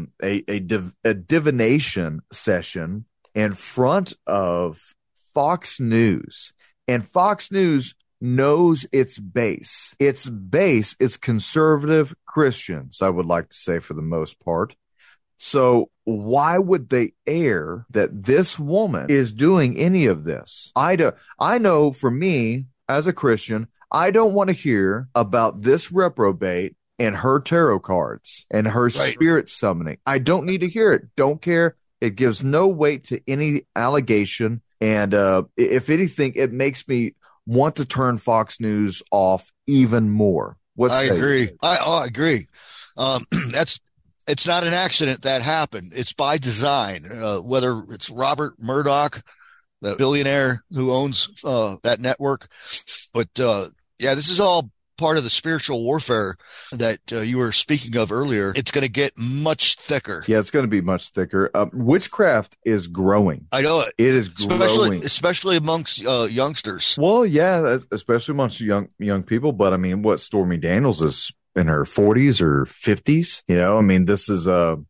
[SPEAKER 1] a divination session in front of Fox News. And Fox News knows its base. Its base is conservative Christians, I would like to say, for the most part. So why would they air that this woman is doing any of this? I know for me as a Christian, I don't want to hear about this reprobate and her tarot cards and her spirit summoning. I don't need to hear it. Don't care. It gives no weight to any allegation. And if anything, it makes me want to turn Fox News off even more.
[SPEAKER 5] I agree. I agree. It's not an accident that happened. It's by design. Whether it's Robert Murdoch, the billionaire who owns that network, but this is all part of the spiritual warfare that you were speaking of earlier. It's going to get much thicker.
[SPEAKER 1] Yeah, it's going to be much thicker. Witchcraft is growing.
[SPEAKER 5] I know it.
[SPEAKER 1] It is growing.
[SPEAKER 5] Especially amongst youngsters.
[SPEAKER 1] Well, yeah, especially amongst young people. But I mean, what Stormy Daniels is in her 40s or 50s? You know, I mean, this is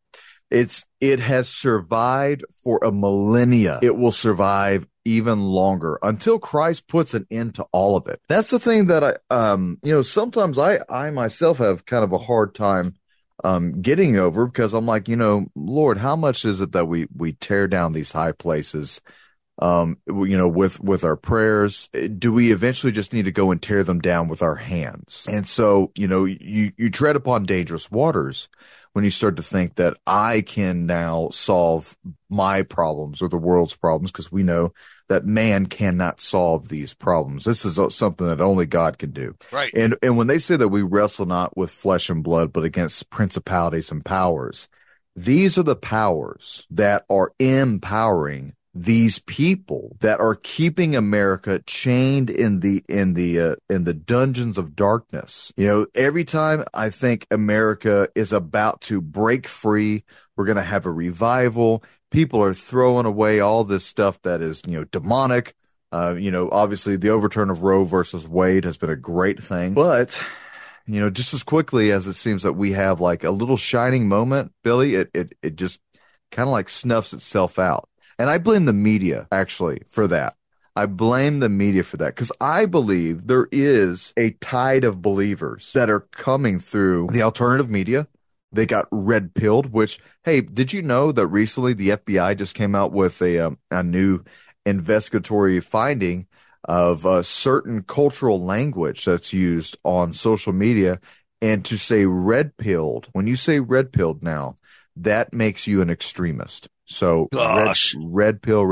[SPEAKER 1] it has survived for a millennia. It will survive even longer until Christ puts an end to all of it. That's the thing that sometimes I myself have kind of a hard time getting over, because I'm like, Lord, how much is it that we tear down these high places with our prayers? Do we eventually just need to go and tear them down with our hands? And so, you tread upon dangerous waters when you start to think that I can now solve my problems or the world's problems, because we know that man cannot solve these problems. This is something that only God can do.
[SPEAKER 5] Right.
[SPEAKER 1] And when they say that we wrestle not with flesh and blood, but against principalities and powers, these are the powers that are empowering these people that are keeping America chained in the dungeons of darkness. Every time I think America is about to break free, we're going to have a revival. People are throwing away all this stuff that is, demonic. Obviously the overturn of Roe versus Wade has been a great thing, but just as quickly as it seems that we have like a little shining moment, Billy, it just kind of like snuffs itself out. And I blame the media, actually, for that. I blame the media for that, because I believe there is a tide of believers that are coming through the alternative media. They got red-pilled, which, hey, did you know that recently the FBI just came out with a new investigatory finding of a certain cultural language that's used on social media? And to say red-pilled, when you say red-pilled now, that makes you an extremist. So red pill.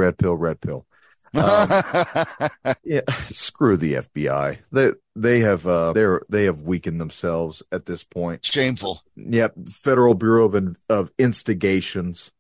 [SPEAKER 1] Yeah, screw the FBI. They have weakened themselves at this point.
[SPEAKER 5] Shameful.
[SPEAKER 1] Yep, Federal Bureau of Investigations.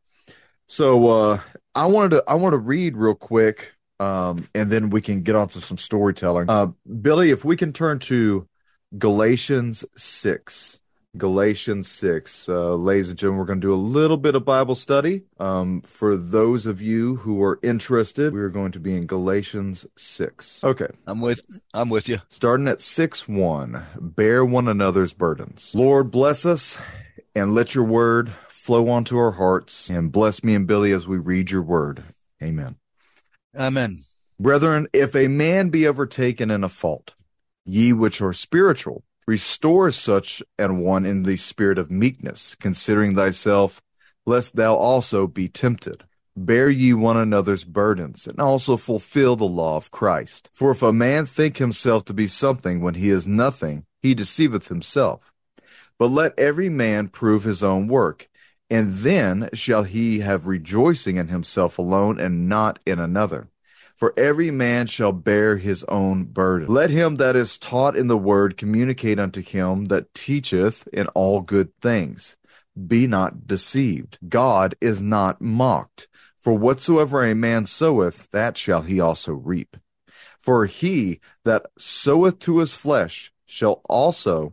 [SPEAKER 1] So I wanted to read real quick, and then we can get on to some storytelling. Billy, if we can turn to Galatians 6. Galatians 6. Ladies and gentlemen, we're going to do a little bit of Bible study. For those of you who are interested, we're going to be in Galatians 6. Okay.
[SPEAKER 5] I'm with you.
[SPEAKER 1] Starting at 6:1. Bear one another's burdens. Lord, bless us and let your word flow onto our hearts, and bless me and Billy as we read your word. Amen.
[SPEAKER 5] Amen.
[SPEAKER 1] Brethren, if a man be overtaken in a fault, ye which are spiritual, restore such an one in the spirit of meekness, considering thyself, lest thou also be tempted. Bear ye one another's burdens, and also fulfill the law of Christ. For if a man think himself to be something when he is nothing, he deceiveth himself. But let every man prove his own work, and then shall he have rejoicing in himself alone, and not in another. For every man shall bear his own burden. Let him that is taught in the word communicate unto him that teacheth in all good things. Be not deceived. God is not mocked. For whatsoever a man soweth, that shall he also reap. For he that soweth to his flesh shall also,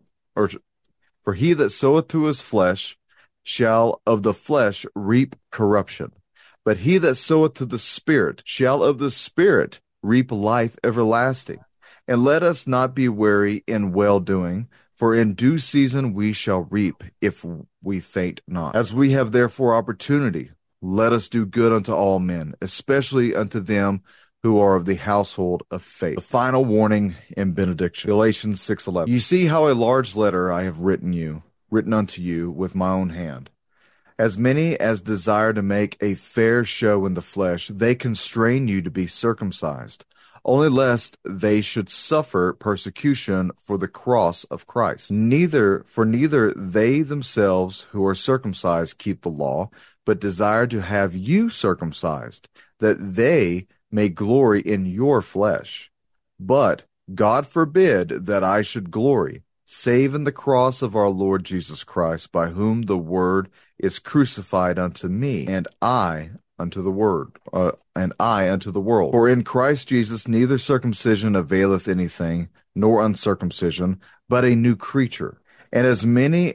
[SPEAKER 1] for he that soweth to his flesh shall of the flesh reap corruption. But he that soweth to the Spirit shall of the Spirit reap life everlasting. And let us not be weary in well-doing, for in due season we shall reap, if we faint not. As we have therefore opportunity, let us do good unto all men, especially unto them who are of the household of faith. The final warning and benediction. Galatians 6:11. You see how a large letter I have written unto you with my own hand. As many as desire to make a fair show in the flesh, they constrain you to be circumcised, only lest they should suffer persecution for the cross of Christ. Neither they themselves who are circumcised keep the law, but desire to have you circumcised, that they may glory in your flesh. But God forbid that I should glory, save in the cross of our Lord Jesus Christ, by whom the word is crucified unto me, and I unto the word, and I unto the world. For in Christ Jesus neither circumcision availeth anything, nor uncircumcision, but a new creature. And as many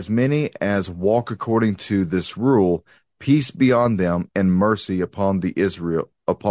[SPEAKER 1] as walk according to this rule, peace be on them, and mercy upon the Israel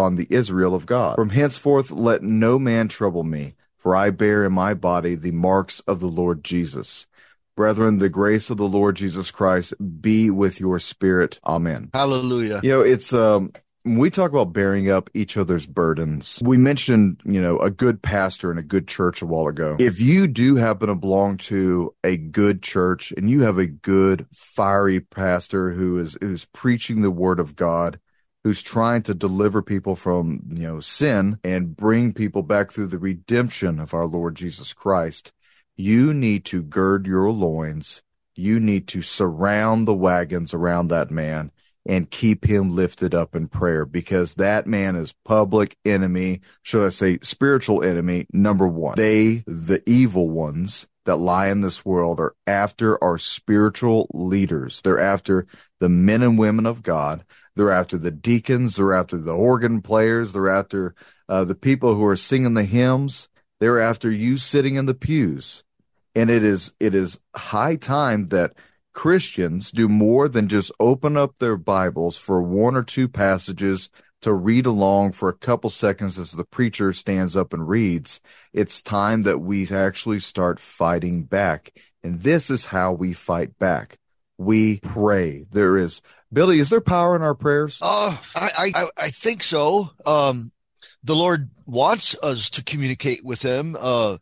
[SPEAKER 1] of God. From henceforth let no man trouble me, for I bear in my body the marks of the Lord Jesus. Brethren, the grace of the Lord Jesus Christ be with your spirit. Amen.
[SPEAKER 5] Hallelujah.
[SPEAKER 1] It's when we talk about bearing up each other's burdens, we mentioned, a good pastor and a good church a while ago. If you do happen to belong to a good church and you have a good, fiery pastor who's preaching the word of God, who's trying to deliver people from, sin and bring people back through the redemption of our Lord Jesus Christ, you need to gird your loins. You need to surround the wagons around that man and keep him lifted up in prayer, because that man is public enemy, should I say spiritual enemy, number one. They, the evil ones that lie in this world, are after our spiritual leaders. They're after the men and women of God. They're after the deacons. They're after the organ players. They're after the people who are singing the hymns. They're after you sitting in the pews. And it is high time that Christians do more than just open up their Bibles for one or two passages to read along for a couple seconds as the preacher stands up and reads. It's time that we actually start fighting back. And this is how we fight back. We pray. Billy, is there power in our prayers?
[SPEAKER 5] I think so. The Lord wants us to communicate with him. The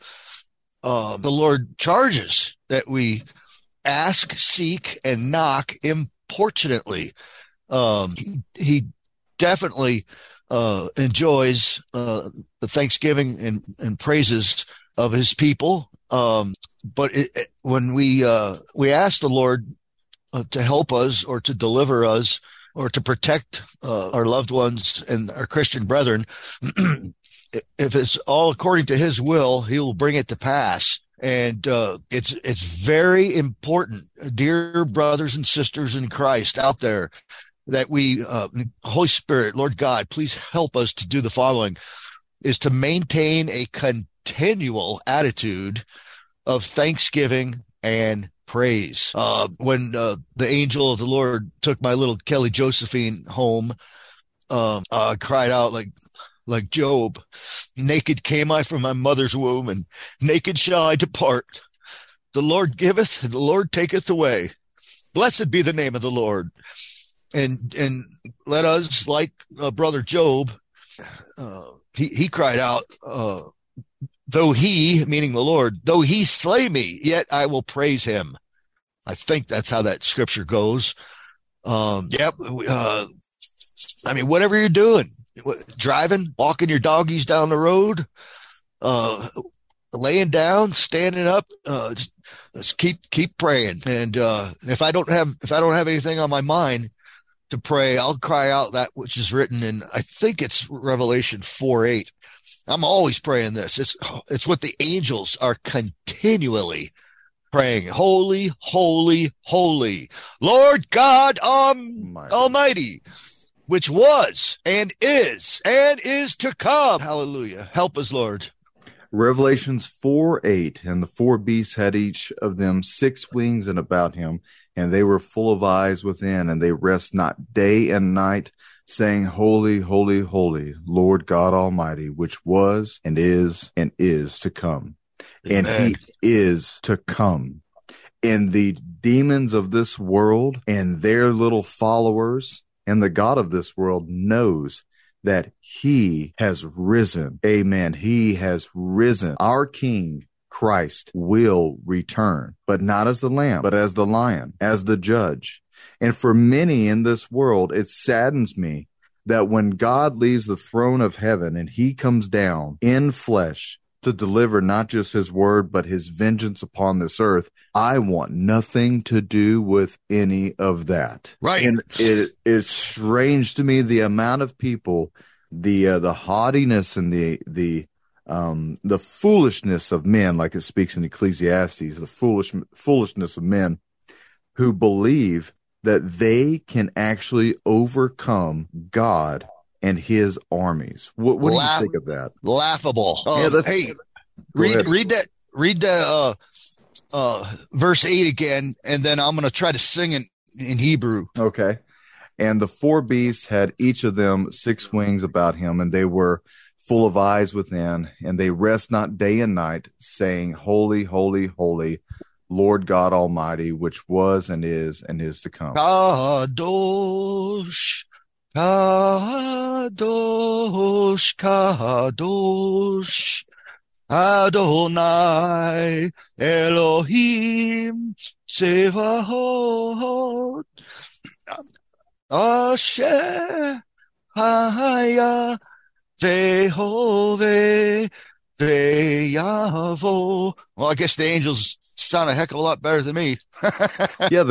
[SPEAKER 5] Lord charges that we ask, seek, and knock importunately. He definitely enjoys the thanksgiving and praises of his people. But when we ask the Lord to help us or to deliver us or to protect our loved ones and our Christian brethren, if it's all according to his will, he will bring it to pass. And it's very important, dear brothers and sisters in Christ out there, that we, Holy Spirit, Lord God, please help us to do the following, is to maintain a continual attitude of thanksgiving and praise. When the angel of the Lord took my little Kelly Josephine home, I cried out like Job, naked came I from my mother's womb, and naked shall I depart. The Lord giveth, and the Lord taketh away. Blessed be the name of the Lord. And let us, like brother Job, he cried out, though he, meaning the Lord, though he slay me, yet I will praise him. I think that's how that scripture goes. Whatever you're doing, driving, walking your doggies down the road, laying down, standing up, just keep praying. And if I don't have anything on my mind to pray, I'll cry out that which is written in, I think it's Revelation 4:8. I'm always praying this. It's what the angels are continually praying. Holy, holy, holy, Lord God Almighty, which was and is to come. Hallelujah. Help us, Lord.
[SPEAKER 1] Revelations 4:8, and the four beasts had each of them 6 wings and about him, and they were full of eyes within, and they rest not day and night, saying, Holy, holy, holy, Lord God Almighty, which was and is to come.
[SPEAKER 5] Amen.
[SPEAKER 1] And he is to come. And the demons of this world and their little followers and the God of this world knows that he has risen. Amen. He has risen. Our King, Christ, will return, but not as the lamb, but as the lion, as the judge. And for many in this world, it saddens me that when God leaves the throne of heaven and he comes down in flesh to deliver not just his word, but his vengeance upon this earth, I want nothing to do with any of that.
[SPEAKER 5] Right.
[SPEAKER 1] And it's strange to me, the amount of people, the haughtiness and the foolishness of men, like it speaks in Ecclesiastes, the foolishness of men who believe that they can actually overcome God and his armies. What do you think of that?
[SPEAKER 5] Laughable.
[SPEAKER 1] Hey,
[SPEAKER 5] read that verse 8 again, and then I'm going to try to sing it in Hebrew.
[SPEAKER 1] Okay. And the four beasts had each of them 6 wings about him, and they were full of eyes within, and they rest not day and night, saying, Holy, holy, holy, Lord God Almighty, which was and is to come.
[SPEAKER 5] Kadosh, Kadosh, Kadosh, Adonai, Elohim, Sevaot, Asher, Haya, Vehove, Veyavo. Well, I guess the angels sound a heck of a lot better than me.
[SPEAKER 1] Yeah,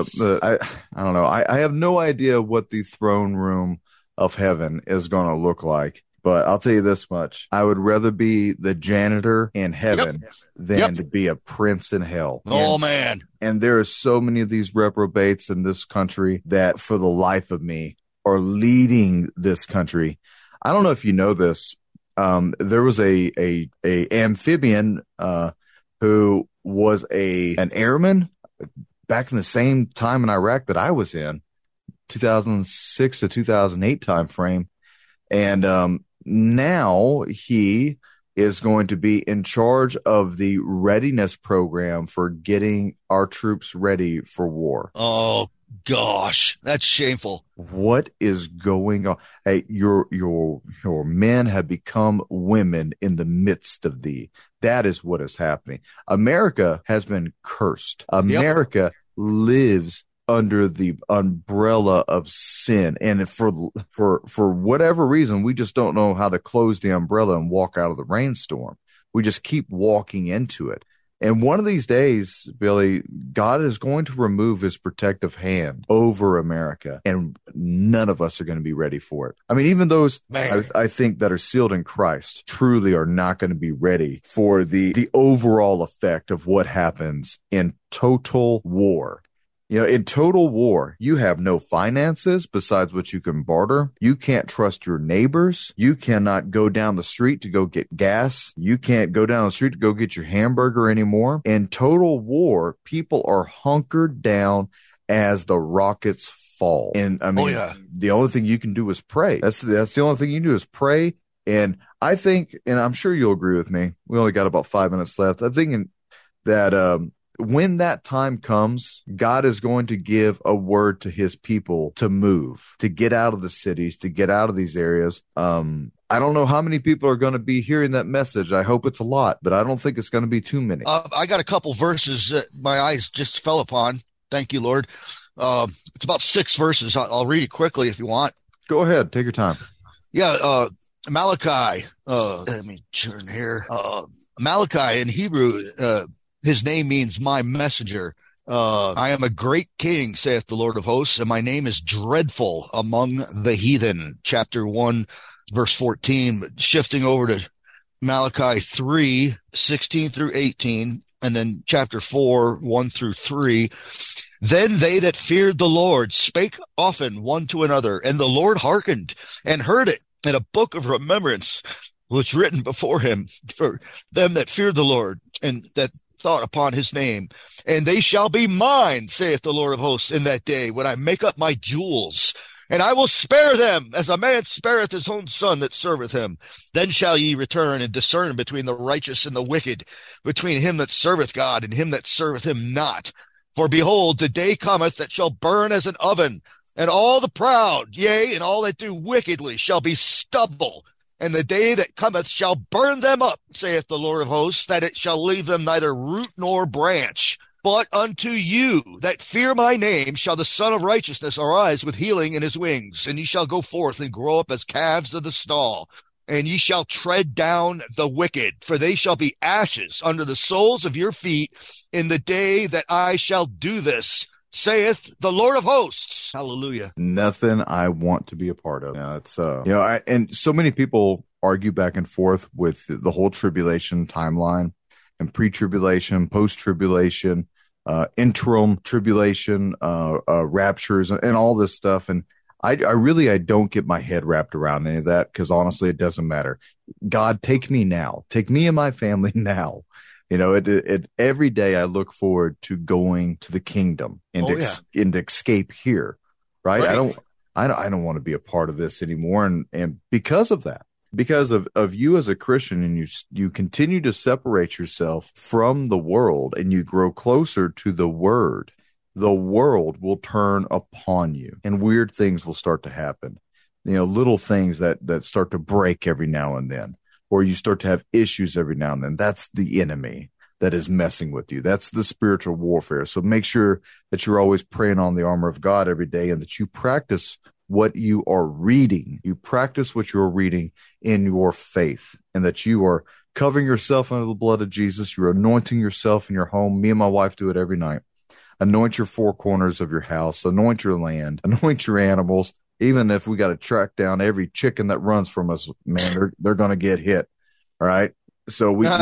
[SPEAKER 1] I don't know. I have no idea what the throne room of heaven is going to look like. But I'll tell you this much. I would rather be the janitor in heaven than to be a prince in hell.
[SPEAKER 5] Oh, man.
[SPEAKER 1] And there are so many of these reprobates in this country that for the life of me are leading this country. I don't know if you know this. There was a amphibian who was an airman back in the same time in Iraq that I was in, 2006 to 2008 time frame. And now he is going to be in charge of the readiness program for getting our troops ready for war.
[SPEAKER 5] Oh, gosh, that's shameful.
[SPEAKER 1] What is going on? Hey, your men have become women in the midst of thee. That is what is happening. America has been cursed. America lives under the umbrella of sin, and for whatever reason, we just don't know how to close the umbrella and walk out of the rainstorm. We just keep walking into it. And one of these days, Billy, God is going to remove his protective hand over America, and none of us are going to be ready for it. I mean, even those I think that are sealed in Christ truly are not going to be ready for the overall effect of what happens in total war. You know, in total war, you have no finances besides what you can barter. You can't trust your neighbors. You cannot go down the street to go get gas. You can't go down the street to go get your hamburger anymore. In total war, people are hunkered down as the rockets fall. And I mean, the only thing you can do is pray. That's the only thing you can do is pray. And I think, and I'm sure you'll agree with me, we only got about 5 minutes left. I'm thinking that, when that time comes, God is going to give a word to his people to move, to get out of the cities, to get out of these areas. I don't know how many people are going to be hearing that message. I hope it's a lot, but I don't think it's going to be too many.
[SPEAKER 5] I got a couple verses that my eyes just fell upon. Thank you, Lord. It's about 6 verses. I'll read it quickly if you want.
[SPEAKER 1] Go ahead. Take your time.
[SPEAKER 5] Yeah. Malachi. Let me turn here. Malachi in Hebrew, his name means my messenger. I am a great king, saith the Lord of hosts, and my name is dreadful among the heathen. Chapter 1, verse 14, shifting over to Malachi 3, 16 through 18, and then chapter 4, 1 through 3. Then they that feared the Lord spake often one to another, and the Lord hearkened and heard it, and a book of remembrance was written before him for them that feared the Lord, and that thought upon his name. And they shall be mine, saith the Lord of hosts, in that day when I make up my jewels, and I will spare them as a man spareth his own son that serveth him. Then shall ye return and discern between the righteous and the wicked, between him that serveth God and him that serveth him not. For behold, the day cometh that shall burn as an oven, and all the proud, yea, and all that do wickedly shall be stubble. And the day that cometh shall burn them up, saith the Lord of hosts, that it shall leave them neither root nor branch. But unto you that fear my name shall the Son of Righteousness arise with healing in his wings, and ye shall go forth and grow up as calves of the stall. And ye shall tread down the wicked, for they shall be ashes under the soles of your feet in the day that I shall do this, saith the Lord of hosts. Hallelujah.
[SPEAKER 1] Nothing I want to be a part of. Yeah, it's and so many people argue back and forth with the whole tribulation timeline and pre-tribulation, post-tribulation, interim tribulation, raptures, and all this stuff. And I really don't get my head wrapped around any of that, because honestly, it doesn't matter. God, take me now. Take me and my family now. You know, every day I look forward to going to the kingdom and to escape here, right? I don't want to be a part of this anymore, and because of that, because of you as a Christian, and you continue to separate yourself from the world, and you grow closer to the Word, the world will turn upon you, and weird things will start to happen. You know, little things that start to break every now and then, or you start to have issues every now and then. That's the enemy that is messing with you. That's the spiritual warfare. So make sure that you're always praying on the armor of God every day, and that you practice what you are reading. You practice what you're reading in your faith, and that you are covering yourself under the blood of Jesus. You're anointing yourself in your home. Me and my wife do it every night. Anoint your four corners of your house. Anoint your land. Anoint your animals. Even if we got to track down every chicken that runs from us, man, they're going to get hit. All right. So we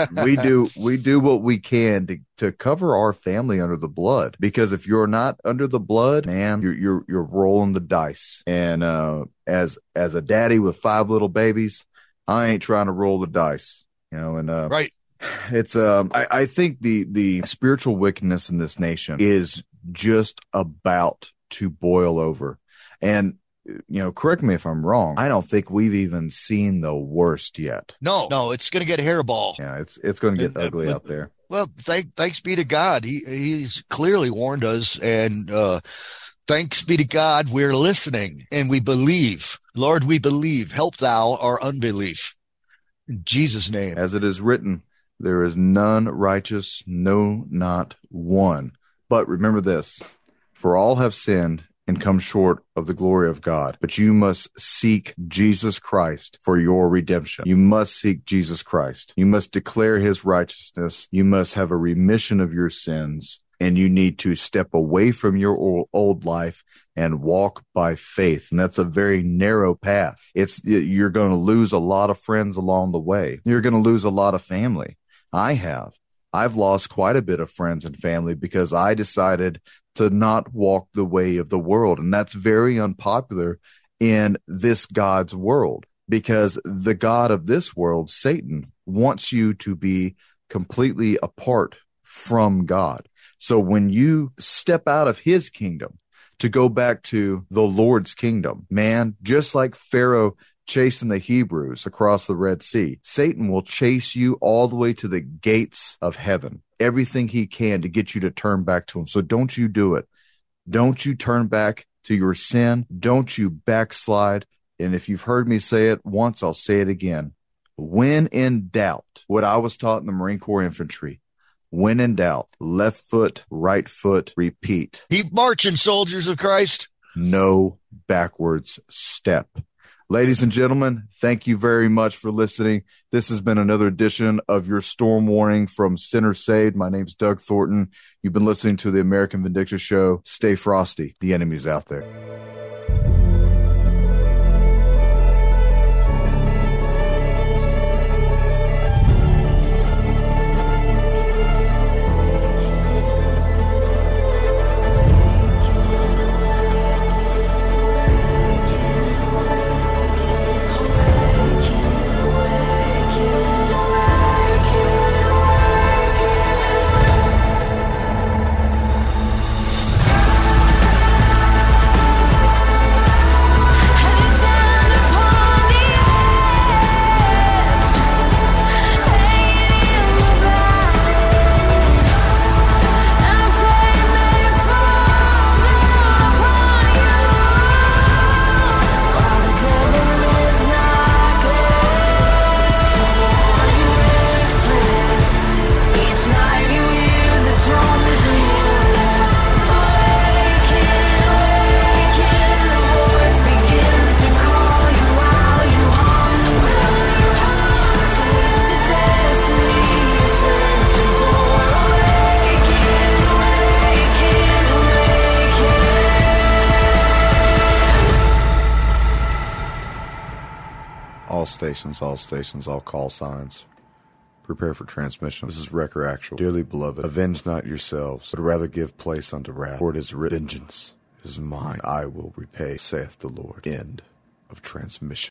[SPEAKER 1] do what we can to cover our family under the blood, because if you're not under the blood, man, you're rolling the dice. And as a daddy with 5 little babies, I ain't trying to roll the dice, and
[SPEAKER 5] right.
[SPEAKER 1] It's I think the spiritual wickedness in this nation is just about to boil over. And correct me if I'm wrong, I don't think we've even seen the worst yet.
[SPEAKER 5] No, it's going to get hairball.
[SPEAKER 1] Yeah, it's going to get ugly out there.
[SPEAKER 5] Well, thanks be to God. He's clearly warned us, and thanks be to God we're listening and we believe. Lord, we believe. Help thou our unbelief. In Jesus' name.
[SPEAKER 1] As it is written, there is none righteous, no, not one. But remember this, for all have sinned and come short of the glory of God. But you must seek Jesus Christ for your redemption. You must seek Jesus Christ. You must declare his righteousness. You must have a remission of your sins. And you need to step away from your old life and walk by faith. And that's a very narrow path. You're going to lose a lot of friends along the way. You're going to lose a lot of family. I've lost quite a bit of friends and family because I decided to not walk the way of the world. And that's very unpopular in this God's world, because the God of this world, Satan, wants you to be completely apart from God. So when you step out of his kingdom to go back to the Lord's kingdom, man, just like Pharaoh chasing the Hebrews across the Red Sea, Satan will chase you all the way to the gates of heaven. Everything he can to get you to turn back to him. So don't you do it. Don't you turn back to your sin. Don't you backslide. And if you've heard me say it once, I'll say it again. When in doubt, what I was taught in the Marine Corps Infantry, when in doubt, left foot, right foot, repeat.
[SPEAKER 5] Keep marching, soldiers of Christ.
[SPEAKER 1] No backwards step. Ladies and gentlemen, thank you very much for listening. This has been another edition of your Storm Warning from Sinner Saved. My name's Doug Thornton. You've been listening to the American Vindicta Show. Stay frosty. The enemy's out there. All stations, all call signs. Prepare for transmission. This is Wrecker Actual. Dearly beloved, avenge not yourselves, but rather give place unto wrath. For it is written, vengeance is mine, I will repay, saith the Lord. End of transmission.